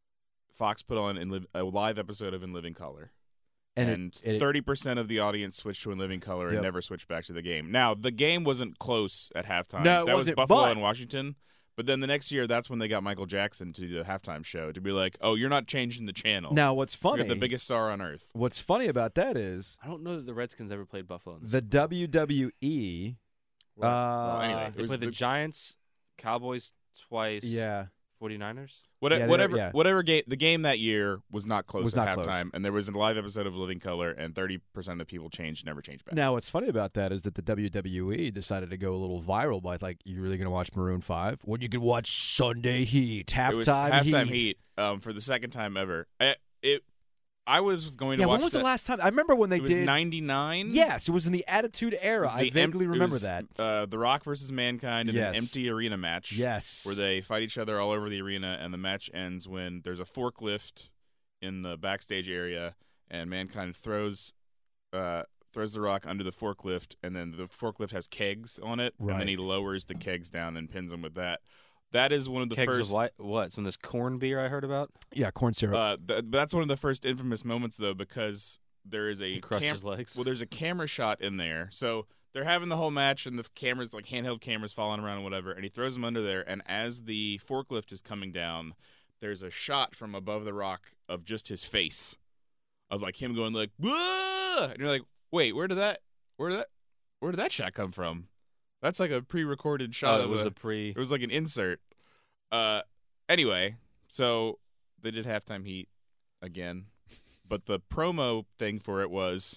S3: Fox put on in live, a live episode of In Living Color.
S1: And
S3: And
S1: it- it-
S3: thirty percent of the audience switched to In Living Color and
S1: Yep.
S3: never switched back to the game. Now, the game wasn't close at halftime.
S1: No, it
S3: that
S1: wasn't,
S3: was Buffalo
S1: but-
S3: and Washington. But then the next year, that's when they got Michael Jackson to do the halftime show to be like, "Oh, you're not changing the channel.
S1: Now, what's funny?
S3: You're the biggest star on earth."
S1: What's funny about that is
S2: I don't know that the Redskins ever played Buffalo. In the
S1: the
S2: Super Bowl.
S1: W W E.
S3: Well,
S1: uh,
S3: well, anyway, it
S2: They
S3: was
S2: played the,
S3: the-
S2: Giants, Cowboys twice.
S1: Yeah,
S2: 49ers.
S3: Whatever,
S1: Yeah, they
S3: whatever,
S1: were- yeah.
S3: whatever game. The game that year was not close
S1: Was
S3: at
S1: not close.
S3: halftime, and there was a live episode of Living Color, and thirty percent of people changed, never changed back.
S1: Now, what's funny about that is that the W W E decided to go a little viral by like, "You really gonna watch Maroon Five? Well, you can watch Sunday Heat, halftime
S3: it was halftime
S1: Heat."
S3: heat, um, for the second time ever. I, it, I was going to
S1: Yeah,
S3: watch.
S1: when was
S3: that.
S1: the last time? I remember when they
S3: It was
S1: did.
S3: ninety-nine.
S1: Yes, it was in the Attitude
S3: It
S1: Era.
S3: was
S1: I
S3: the
S1: vaguely
S3: em- it
S1: remember
S3: was,
S1: that.
S3: Uh, the Rock versus Mankind in
S1: Yes.
S3: an empty arena match.
S1: Yes,
S3: Where they fight each other all over the arena, and the match ends when there's a forklift in the backstage area, and Mankind throws uh, throws the Rock under the forklift, and then the forklift has kegs on it, and
S1: Right.
S3: then he lowers the kegs down and pins him with that. That is one of the
S2: Kegs
S3: first.
S2: of what? What? Some of this corn beer I heard about.
S1: yeah, corn syrup.
S3: Uh, th- that's one of the first infamous moments, though, because there is a
S2: He crushed
S3: cam-
S2: his legs.
S3: well, there's a camera shot in there. So they're having the whole match, and the cameras, like handheld cameras, falling around and whatever. And he throws them under there. And as the forklift is coming down, there's a shot from above the Rock of just his face, of like him going like, "Whoa!" And you're like, "Wait, where did that? Where did that? Where did that shot come from?" That's like a pre-recorded shot.
S2: Oh,
S3: of
S2: it was
S3: a,
S2: a pre.
S3: it was like an insert. Uh, anyway, so they did halftime heat again, but the promo thing for it was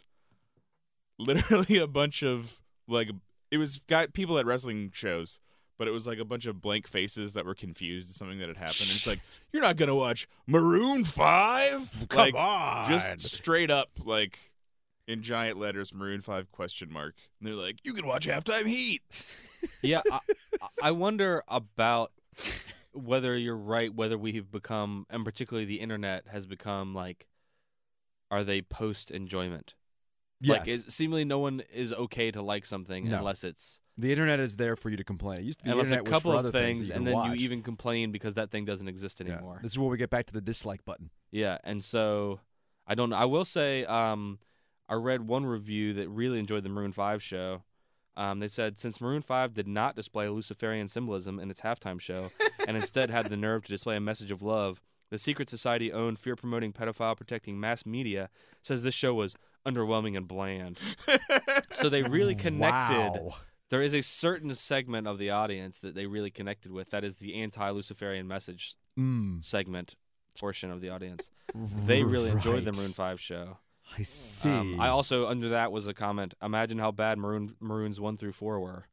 S3: literally a bunch of like it was got people at wrestling shows, but it was like a bunch of blank faces that were confused at something that had happened. And it's like, you're not gonna watch Maroon Five?
S1: Come
S3: like,
S1: on,
S3: just straight up like in giant letters, Maroon Five question mark. And they're like, you can watch halftime heat.
S2: Yeah, I, I wonder about whether you're right, whether we've become, and particularly the internet has become like, are they post enjoyment?
S1: yes.
S2: Like, is, seemingly no one is okay to like something
S1: No.
S2: unless it's
S1: the internet is there for you to complain. It used to be the
S2: unless a
S1: internet was
S2: couple
S1: for
S2: of
S1: other
S2: things,
S1: that
S2: and
S1: you
S2: then
S1: could
S2: you
S1: watch.
S2: even complain because that thing doesn't exist
S1: Yeah.
S2: anymore.
S1: This is where we get back to the dislike button.
S2: Yeah, and so I don't know. I will say, um, I read one review that really enjoyed the Maroon Five show. Um, they said since Maroon Five did not display Luciferian symbolism in its halftime show, and instead had the nerve to display a message of love, the secret society-owned, fear-promoting, pedophile-protecting mass media says this show was underwhelming and bland. So they really connected.
S1: Wow.
S2: There is a certain segment of the audience that they really connected with. That is the anti-Luciferian message
S1: Mm.
S2: segment portion of the audience. They really enjoyed the
S1: Right.
S2: Maroon Five show.
S1: I see.
S2: Um, I also under that was a comment. Imagine how bad Maroon Maroons one through four were.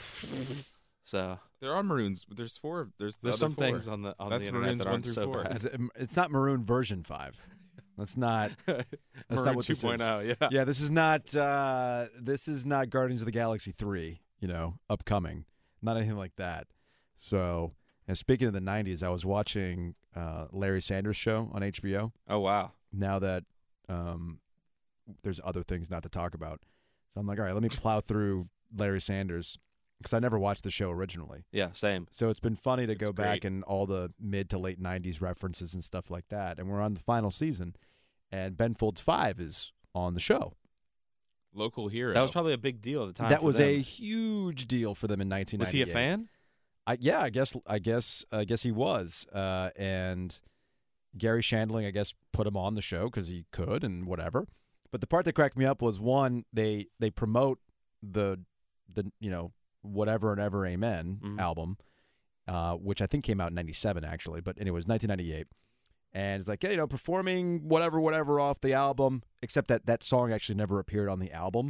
S2: So
S3: There are Maroons, but there's four. There's the
S2: there's
S3: other
S2: some
S3: four.
S2: things on the on
S3: That's
S2: the internet
S3: Maroons
S2: that
S3: one
S2: aren't
S3: through
S2: so
S3: four.
S2: bad.
S1: It's, it's not Maroon version five. That's not. That's
S2: Maroon
S1: not what this is.
S2: 2.0, yeah.
S1: Yeah, this is not. Uh, this is not Guardians of the Galaxy three. You know, upcoming. Not anything like that. So, and speaking of the nineties, I was watching uh, Larry Sanders Show on H B O.
S2: Oh wow.
S1: Now that um, there's other things not to talk about, so I'm like, all right, let me plow through Larry Sanders because I never watched the show originally.
S2: Yeah, same.
S1: So it's been funny to
S3: It's
S1: go back
S3: great.
S1: and all the mid to late nineties references and stuff like that. And we're on the final season, and Ben Folds Five is on the show.
S3: Local hero.
S2: That was probably a big deal at the time.
S1: That
S2: for
S1: was
S2: them.
S1: a huge deal for them in nineteen
S2: Was he
S1: ninety-eight.
S2: a fan?
S1: I, yeah, I guess. I guess. I guess he was. Uh, and Gary Shandling, I guess, put him on the show because he could and whatever. But the part that cracked me up was one, they they promote the the you know whatever and ever amen
S2: Mhm.
S1: album, uh, which I think came out in ninety-seven actually. But anyways, nineteen ninety-eight. And it's like, yeah, you know, performing whatever, whatever off the album, except that that song actually never appeared on the album.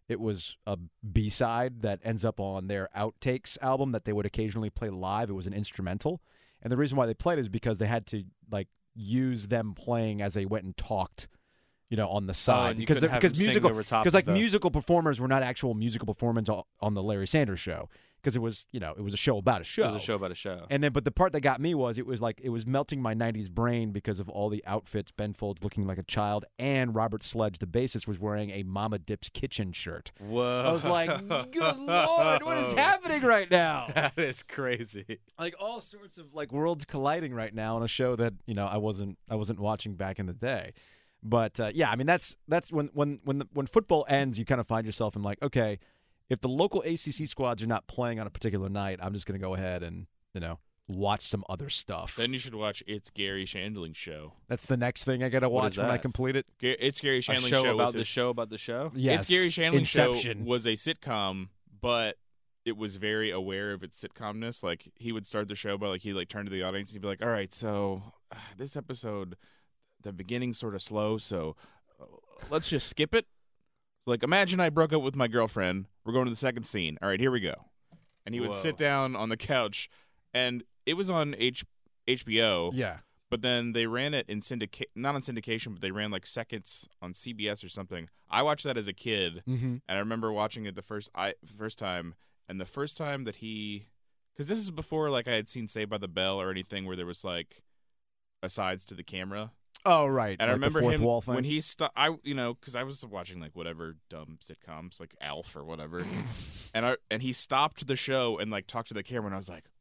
S1: It was a B-side that ends up on their Outtakes album that they would occasionally play live. It was an instrumental. And the reason why they played it is because they had to like use them playing as they went and talked, you know, on the
S2: Oh,
S1: side.
S2: and you
S1: because
S2: couldn't have
S1: because
S2: him sing
S1: musical
S2: over top
S1: because
S2: of
S1: like
S2: the-
S1: musical performers were not actual musical performers on on the Larry Sanders Show, because it was, you know, it was a show about a show.
S2: It was a show about a show.
S1: And then, but the part that got me was it was like it was melting my nineties brain because of all the outfits. Ben Folds looking like a child, and Robert Sledge, the bassist, was wearing a Mama Dip's Kitchen shirt.
S2: Whoa!
S1: I was like, good Lord, what is happening right now?
S2: That is crazy.
S1: Like all sorts of like worlds colliding right now on a show that, you know, I wasn't I wasn't watching back in the day. But uh, yeah, I mean that's that's when when when the, when football ends, you kind of find yourself in like, okay, if the local A C C squads are not playing on a particular night, I'm just going to go ahead and, you know, watch some other stuff.
S3: Then you should watch It's Gary Shandling's show.
S1: That's the next thing I got to
S2: What
S1: watch
S2: is
S1: when I
S2: that?
S1: complete it.
S3: Ga- It's Gary
S2: A
S3: Shandling's
S2: show
S3: show
S2: about
S3: was
S2: the
S3: a-
S2: show about the show.
S1: Yes.
S3: It's Gary Shandling's
S1: Inception.
S3: show was a sitcom, but it was very aware of its sitcomness. Like he would start the show by like he like turn to the audience and he'd be like, "All right, so uh, this episode, the beginning's sort of slow, so uh, let's just skip it." Like imagine I broke up with my girlfriend. We're going to the second scene. All right, here we go. And he would
S2: Whoa.
S3: sit down on the couch, and it was on H- HBO.
S1: Yeah.
S3: But then they ran it in syndication, not on syndication, but they ran like seconds on C B S or something. I watched that as a kid,
S1: Mm-hmm.
S3: and I remember watching it the first I first time, and the first time that he, because this is before like I had seen Saved by the Bell or anything where there was like asides to the camera.
S1: Oh, right.
S3: And I
S1: like the
S3: remember
S1: fourth
S3: him
S1: wall thing.
S3: when he st- I you know because I was watching like whatever dumb sitcoms like Alf or whatever, and I and he stopped the show and like talked to the camera, and I was like,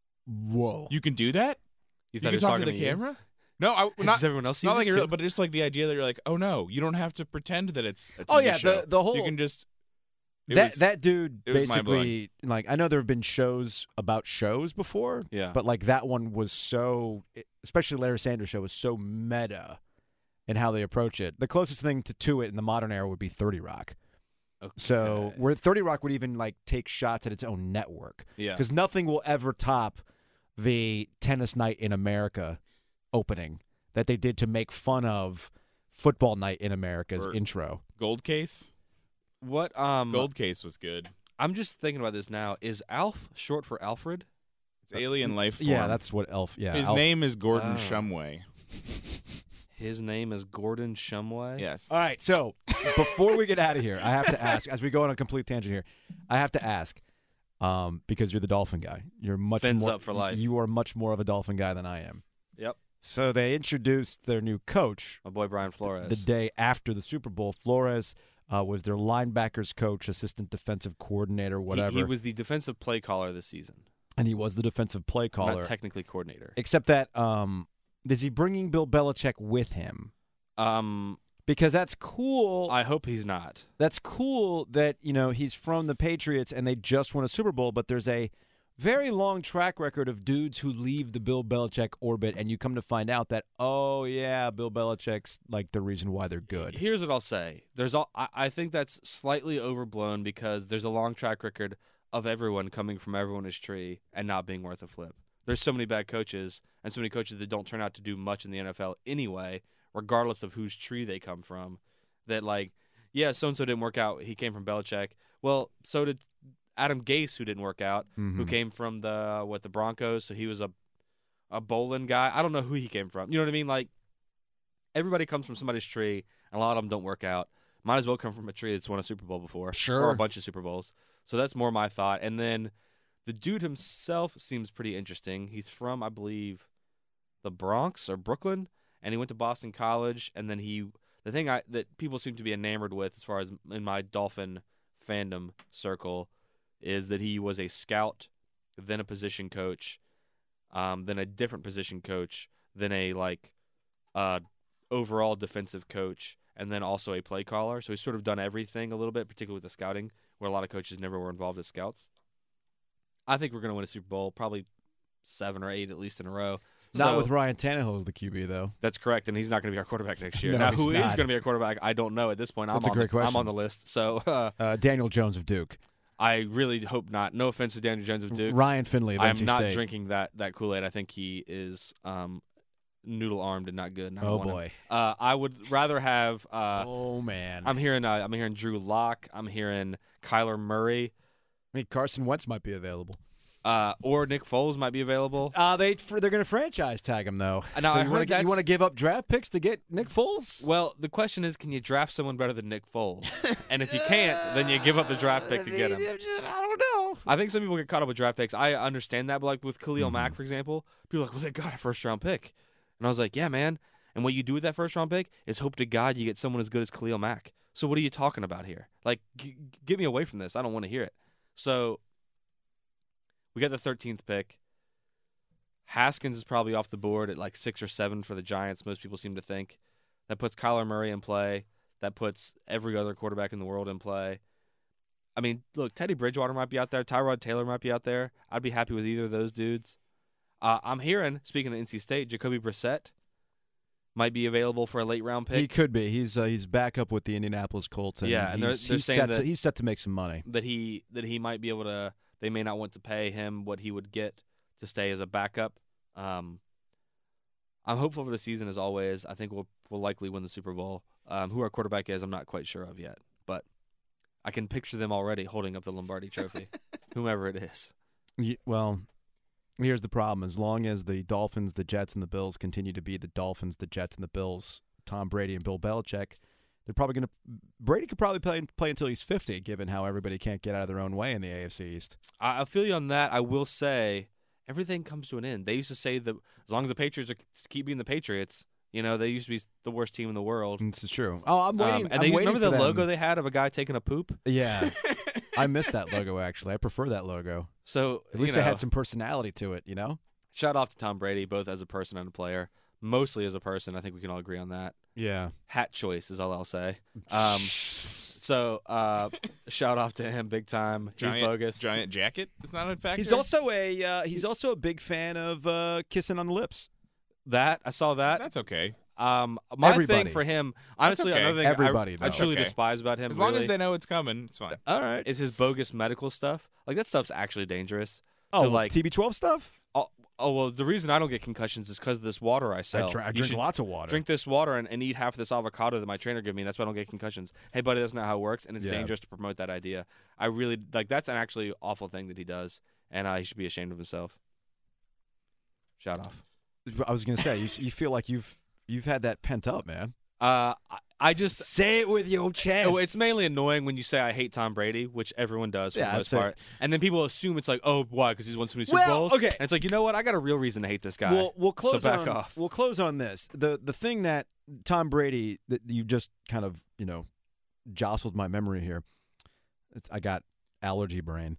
S1: Whoa.
S3: "You can do that?
S2: You
S3: You
S2: thought he
S3: can
S2: was
S3: talk
S2: talking
S3: to the
S2: you?
S3: camera?" No, I
S2: Does
S3: not
S2: everyone else see
S3: not
S2: this
S3: like it,
S2: too?
S3: but just like the idea that you're like, "Oh no, you don't have to pretend that it's." A T V
S1: Oh, yeah,
S3: show.
S1: the- the whole-
S3: you can just it
S1: that
S3: was-
S1: that dude
S3: it was
S1: basically, like, I know there have been shows about shows before,
S2: Yeah.
S1: but like that one was so, especially Larry Sanders Show was so meta in how they approach it. The closest thing to, to it in the modern era would be thirty Rock.
S2: Okay.
S1: So where thirty Rock would even like take shots at its own network,
S2: yeah.
S1: because nothing will ever top the Tennis Night in America opening that they did to make fun of Football Night in America's
S3: Or-
S1: intro.
S3: Gold Case.
S2: What um
S3: Gold Case was good.
S2: I'm just thinking about this now. Is Alf short for Alfred?
S3: It's alien life form.
S1: Yeah, that's what Elf. Yeah,
S3: his
S1: Elf-
S3: name is Gordon
S2: Oh.
S3: Shumway.
S2: His name is Gordon Shumway.
S3: Yes.
S1: All right, so before we get out of here, I have to ask, as we go on a complete tangent here, I have to ask, um, because you're the Dolphin guy. You're much
S2: Fins
S1: more
S2: up for life.
S1: You are much more of a Dolphin guy than I am.
S2: Yep.
S1: So they introduced their new coach
S2: My boy Brian Flores.
S1: the day after the Super Bowl. Flores uh, was their linebackers coach, assistant defensive coordinator,
S2: He-
S1: whatever,
S2: He, was the defensive play caller this season.
S1: and he was the defensive play caller.
S2: Not technically coordinator.
S1: Except that, um, is he bringing Bill Belichick with him?
S2: Um,
S1: Because that's cool.
S2: I hope he's not.
S1: That's cool that, you know, he's from the Patriots and they just won a Super Bowl, but there's a very long track record of dudes who leave the Bill Belichick orbit, and you come to find out that, oh yeah, Bill Belichick's like the reason why they're good.
S2: Here's what I'll say. There's all. I, I think that's slightly overblown because there's a long track record of everyone coming from everyone's tree and not being worth a flip. There's so many bad coaches and so many coaches that don't turn out to do much in the N F L anyway, regardless of whose tree they come from. That like, yeah, so and so didn't work out. He came from Belichick. Well, so did Adam Gase, who didn't work out, who
S1: Mhm.
S2: came from the what the Broncos. So he was a a bowling guy. I don't know who he came from. You know what I mean? Like everybody comes from somebody's tree, and a lot of them don't work out. Might as well come from a tree that's won a Super Bowl before,
S1: Sure.
S2: or a bunch of Super Bowls. So that's more my thought. And then the dude himself seems pretty interesting. He's from, I believe, the Bronx or Brooklyn, and he went to Boston College. And then he, the thing I that people seem to be enamored with, as far as in my Dolphin fandom circle, is that he was a scout, then a position coach, um, then a different position coach, then a like uh, overall defensive coach, and then also a play caller. So he's sort of done everything a little bit, particularly with the scouting, where a lot of coaches never were involved as scouts. I think we're going to win a Super Bowl, probably seven or eight at least in a row.
S1: Not
S2: So-
S1: with Ryan Tannehill as the Q B, though.
S2: That's correct, and he's not going to be our quarterback next year.
S1: No,
S2: now,
S1: he's
S2: who is
S1: not.
S2: going to be our quarterback? I don't know at this point.
S1: That's
S2: I'm
S1: a
S2: on
S1: great
S2: the, I'm
S1: question.
S2: on the list, so uh,
S1: Uh, Daniel Jones of Duke.
S2: I really hope not. No offense to Daniel Jones of Duke.
S1: Ryan Finley of
S2: I'm
S1: N C
S2: not
S1: State.
S2: drinking that that Kool-Aid. I think he is um, noodle armed and not good. And I don't
S1: Oh
S2: want him.
S1: boy.
S2: Uh, I would rather have. Uh,
S1: oh man.
S2: I'm hearing. Uh, I'm hearing Drew Lock. I'm hearing Kyler Murray.
S1: I mean, Carson Wentz might be available.
S2: Uh, or Nick Foles might be available.
S1: Uh, they for, they're going to franchise tag him though.
S2: Now,
S1: so
S2: I
S1: you
S2: heard
S1: want to
S2: that's-
S1: you want to give up draft picks to get Nick Foles?
S2: Well, the question is, can you draft someone better than Nick Foles? And if you can't, then you give up the draft pick to get him.
S1: I don't know.
S2: I think some people get caught up with draft picks. I understand that, but like with Khalil
S1: Mm-hmm.
S2: Mack, for example, people are like, well, they got a first round pick. And I was like, yeah, man. And what you do with that first round pick is hope to God you get someone as good as Khalil Mack. So what are you talking about here? Like, g- get me away from this. I don't want to hear it. So we got the thirteenth pick. Haskins is probably off the board at like six or seven for the Giants, most people seem to think. That puts Kyler Murray in play. That puts every other quarterback in the world in play. I mean, look, Teddy Bridgewater might be out there. Tyrod Taylor might be out there. I'd be happy with either of those dudes. Uh, I'm hearing, speaking of N C State, Jacoby Brissett might be available for a late round pick.
S1: He could be. He's uh, he's back up with the Indianapolis Colts. And
S2: Yeah, and they're-
S1: he's,
S2: they're
S1: he's
S2: saying
S1: set
S2: that-
S1: to, he's set to make some money.
S2: that he that he might be able to. They may not want to pay him what he would get to stay as a backup. Um, I'm hopeful for the season as always. I think we'll we'll likely win the Super Bowl. Um, who our quarterback is, I'm not quite sure of yet, but I can picture them already holding up the Lombardi Trophy, whomever it is.
S1: Ye- Well, here's the problem. As long as the Dolphins, the Jets, and the Bills continue to be the Dolphins, the Jets, and the Bills, Tom Brady and Bill Belichick, they're probably going to – Brady could probably play, play until he's fifty, given how everybody can't get out of their own way in the A F C East.
S2: I, I feel you on that. I will say everything comes to an end. They used to say that as long as the Patriots are, keep being the Patriots, you know, they used to be the worst team in the world.
S1: This is true. Oh, I'm waiting.
S2: Um, and
S1: I'm
S2: they
S1: waiting
S2: remember
S1: for
S2: the
S1: them.
S2: logo they had of a guy taking a poop.
S1: Yeah. I missed that logo, actually. I prefer that logo.
S2: So
S1: At least
S2: you
S1: it
S2: know,
S1: had some personality to it, you know?
S2: shout off to Tom Brady, both as a person and a player. Mostly as a person, I think we can all agree on that.
S1: Yeah.
S2: Hat choice is all I'll say. Um, so uh, shout off to him, big time. He's
S3: Giant,
S2: bogus.
S3: giant jacket is not a factor.
S1: He's also a uh, he's also a big fan of uh, kissing on the lips.
S2: That I saw that.
S3: That's okay.
S2: Um, my
S1: Everybody.
S2: thing for him, honestly,
S3: okay.
S2: another thing
S1: Everybody,
S2: I, I
S1: though.
S2: truly
S3: Okay.
S2: despise about him.
S3: As long
S2: really,
S3: as they know it's coming, it's fine.
S1: All right.
S2: is his bogus medical stuff. Like that stuff's actually dangerous.
S1: Oh,
S2: so,
S1: like
S2: like,
S1: T B twelve stuff?
S2: oh, oh well, the reason I don't get concussions is because of this water I
S1: I,
S2: sell.
S1: dr- I
S2: You
S1: drink
S2: should
S1: lots of water.
S2: Drink this water and, and eat half this avocado that my trainer gave me. That's why I don't get concussions. Hey, buddy, that's not how it works, and it's
S1: Yeah.
S2: dangerous to promote that idea. I really like that's an actually awful thing that he does, and uh, he should be ashamed of himself. Shout off.
S1: I was gonna say you, you feel like you've you've had that pent up, man.
S2: Uh, I, I just
S1: Say it with your chest.
S2: oh, it's mainly annoying when you say I hate Tom Brady, which everyone does for
S1: Yeah,
S2: the most
S1: that's it.
S2: part, and then people assume it's like, oh, why? Because he's won so many Super
S1: Well,
S2: Bowls.
S1: okay.
S2: And it's like, you know what? I got a real reason to hate this guy.
S1: We'll we'll close
S2: so back
S1: on
S2: off.
S1: we'll close on this. The the thing that Tom Brady that you just kind of you know jostled my memory here. It's, I got allergy brain.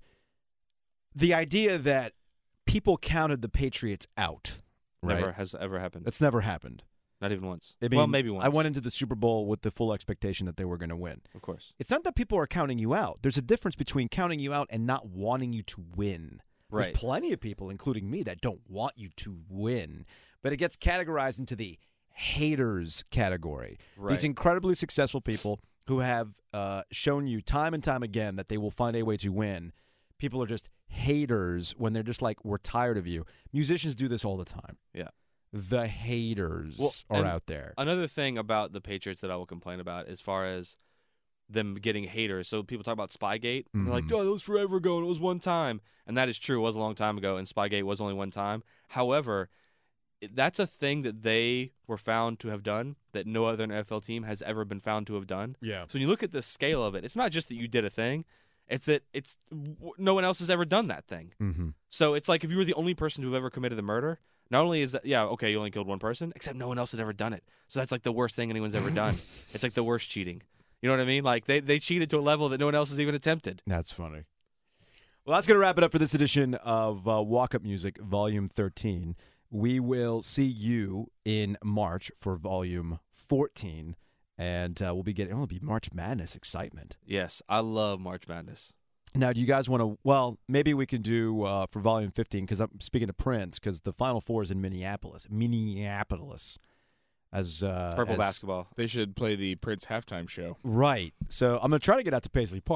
S1: The idea that people counted the Patriots out, right?
S2: Never has ever happened.
S1: That's never happened.
S2: Not even once.
S1: I mean,
S2: well, maybe once.
S1: I went into the Super Bowl with the full expectation that they were going to win.
S2: of course.
S1: It's not that people are counting you out. There's a difference between counting you out and not wanting you to win.
S2: Right.
S1: There's plenty of people, including me, that don't want you to win. But it gets categorized into the haters category.
S2: Right.
S1: These incredibly successful people who have uh, shown you time and time again that they will find a way to win. People are just haters when they're just like, we're tired of you. Musicians do this all the time.
S2: Yeah.
S1: The haters
S2: Well,
S1: are
S2: and
S1: out there.
S2: Another thing about the Patriots that I will complain about as far as them getting haters. So people talk about Spygate. And they're like,
S1: Mhm.
S2: oh, that was forever ago and it was one time. And that is true. It was a long time ago and Spygate was only one time. However, it- that's a thing that they were found to have done that no other N F L team has ever been found to have done.
S1: Yeah.
S2: So when you look at the scale of it, it's not just that you did a thing. It's that it's w- no one else has ever done that thing.
S1: Mm-hmm.
S2: So it's like if you were the only person who ever committed the murder, not only is that, yeah, okay, you only killed one person, except no one else had ever done it. So that's like the worst thing anyone's ever done. It's like the worst cheating. You know what I mean? Like they, they cheated to a level that no one else has even attempted.
S1: That's funny. Well, that's going to wrap it up for this edition of uh, Walk Up Music, Volume thirteen. We will see you in March for Volume fourteen, and uh, we'll be getting, oh, it'll be March Madness excitement.
S2: Yes, I love March Madness.
S1: Now, do you guys want to, well, maybe we can do uh, for Volume fifteen, because I'm speaking to Prince, because the Final Four is in Minneapolis. Minneapolis. As uh,
S2: Purple
S1: as-
S2: basketball.
S3: They should play the Prince halftime show.
S1: Right. So I'm going to try to get out to Paisley Park.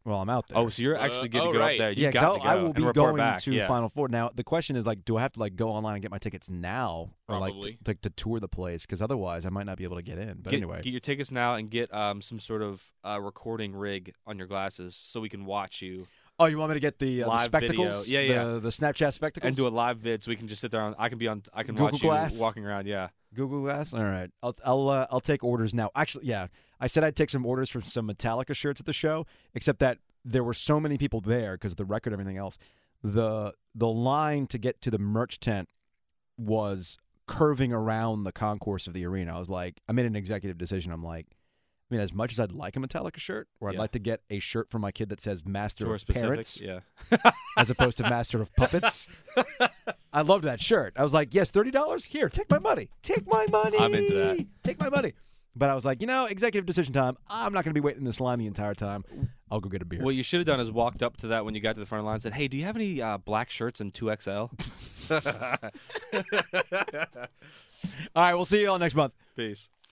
S1: Well, I'm out there.
S2: Oh, so you're
S3: Uh,
S2: actually going to
S3: oh,
S2: go
S3: right.
S2: up there. You
S1: yeah, 'cause
S2: got
S1: I'll-
S2: to go
S1: I will
S2: and
S1: be
S2: report
S1: going
S2: back.
S1: to
S2: yeah.
S1: Final Four. Now, the question is like, do I have to like go online and get my tickets now, or like
S3: Probably.
S1: to, to tour the place? Because otherwise, I might not be able to get in. But
S2: Get,
S1: anyway,
S2: get your tickets now and get um, some sort of uh, recording rig on your glasses so we can watch you
S1: oh, you want me to get the, uh, the
S2: Live
S1: spectacles?
S2: video. Yeah,
S1: the, the Snapchat spectacles
S2: and do a live vid so we can just sit there. On, I can be on. I can
S1: Google
S2: watch
S1: Glass?
S2: you walking around. Yeah.
S1: Google Glass. All right, I'll I'll uh, I'll take orders now. Actually, yeah, I said I'd take some orders for some Metallica shirts at the show, except that there were so many people there because of the record and everything else. The the line to get to the merch tent was curving around the concourse of the arena. I was like, I made an executive decision. I'm like, I mean, as much as I'd like a Metallica shirt, or I'd
S2: Yeah.
S1: like to get a shirt for my kid that says Master
S2: Tour
S1: of
S2: specifics.
S1: Parrots
S2: Yeah.
S1: as opposed to Master of Puppets. I loved that shirt. I was like, yes, thirty dollars? Here, take my money. Take my money.
S2: I'm into that.
S1: Take my money. But I was like, you know, executive decision time. I'm not going to be waiting in this line the entire time. I'll go get a beer.
S2: What you should have done is walked up to that when you got to the front of the line and said, "Hey, do you have any uh, black shirts in two X L?"
S1: All right, we'll see you all next month.
S2: Peace.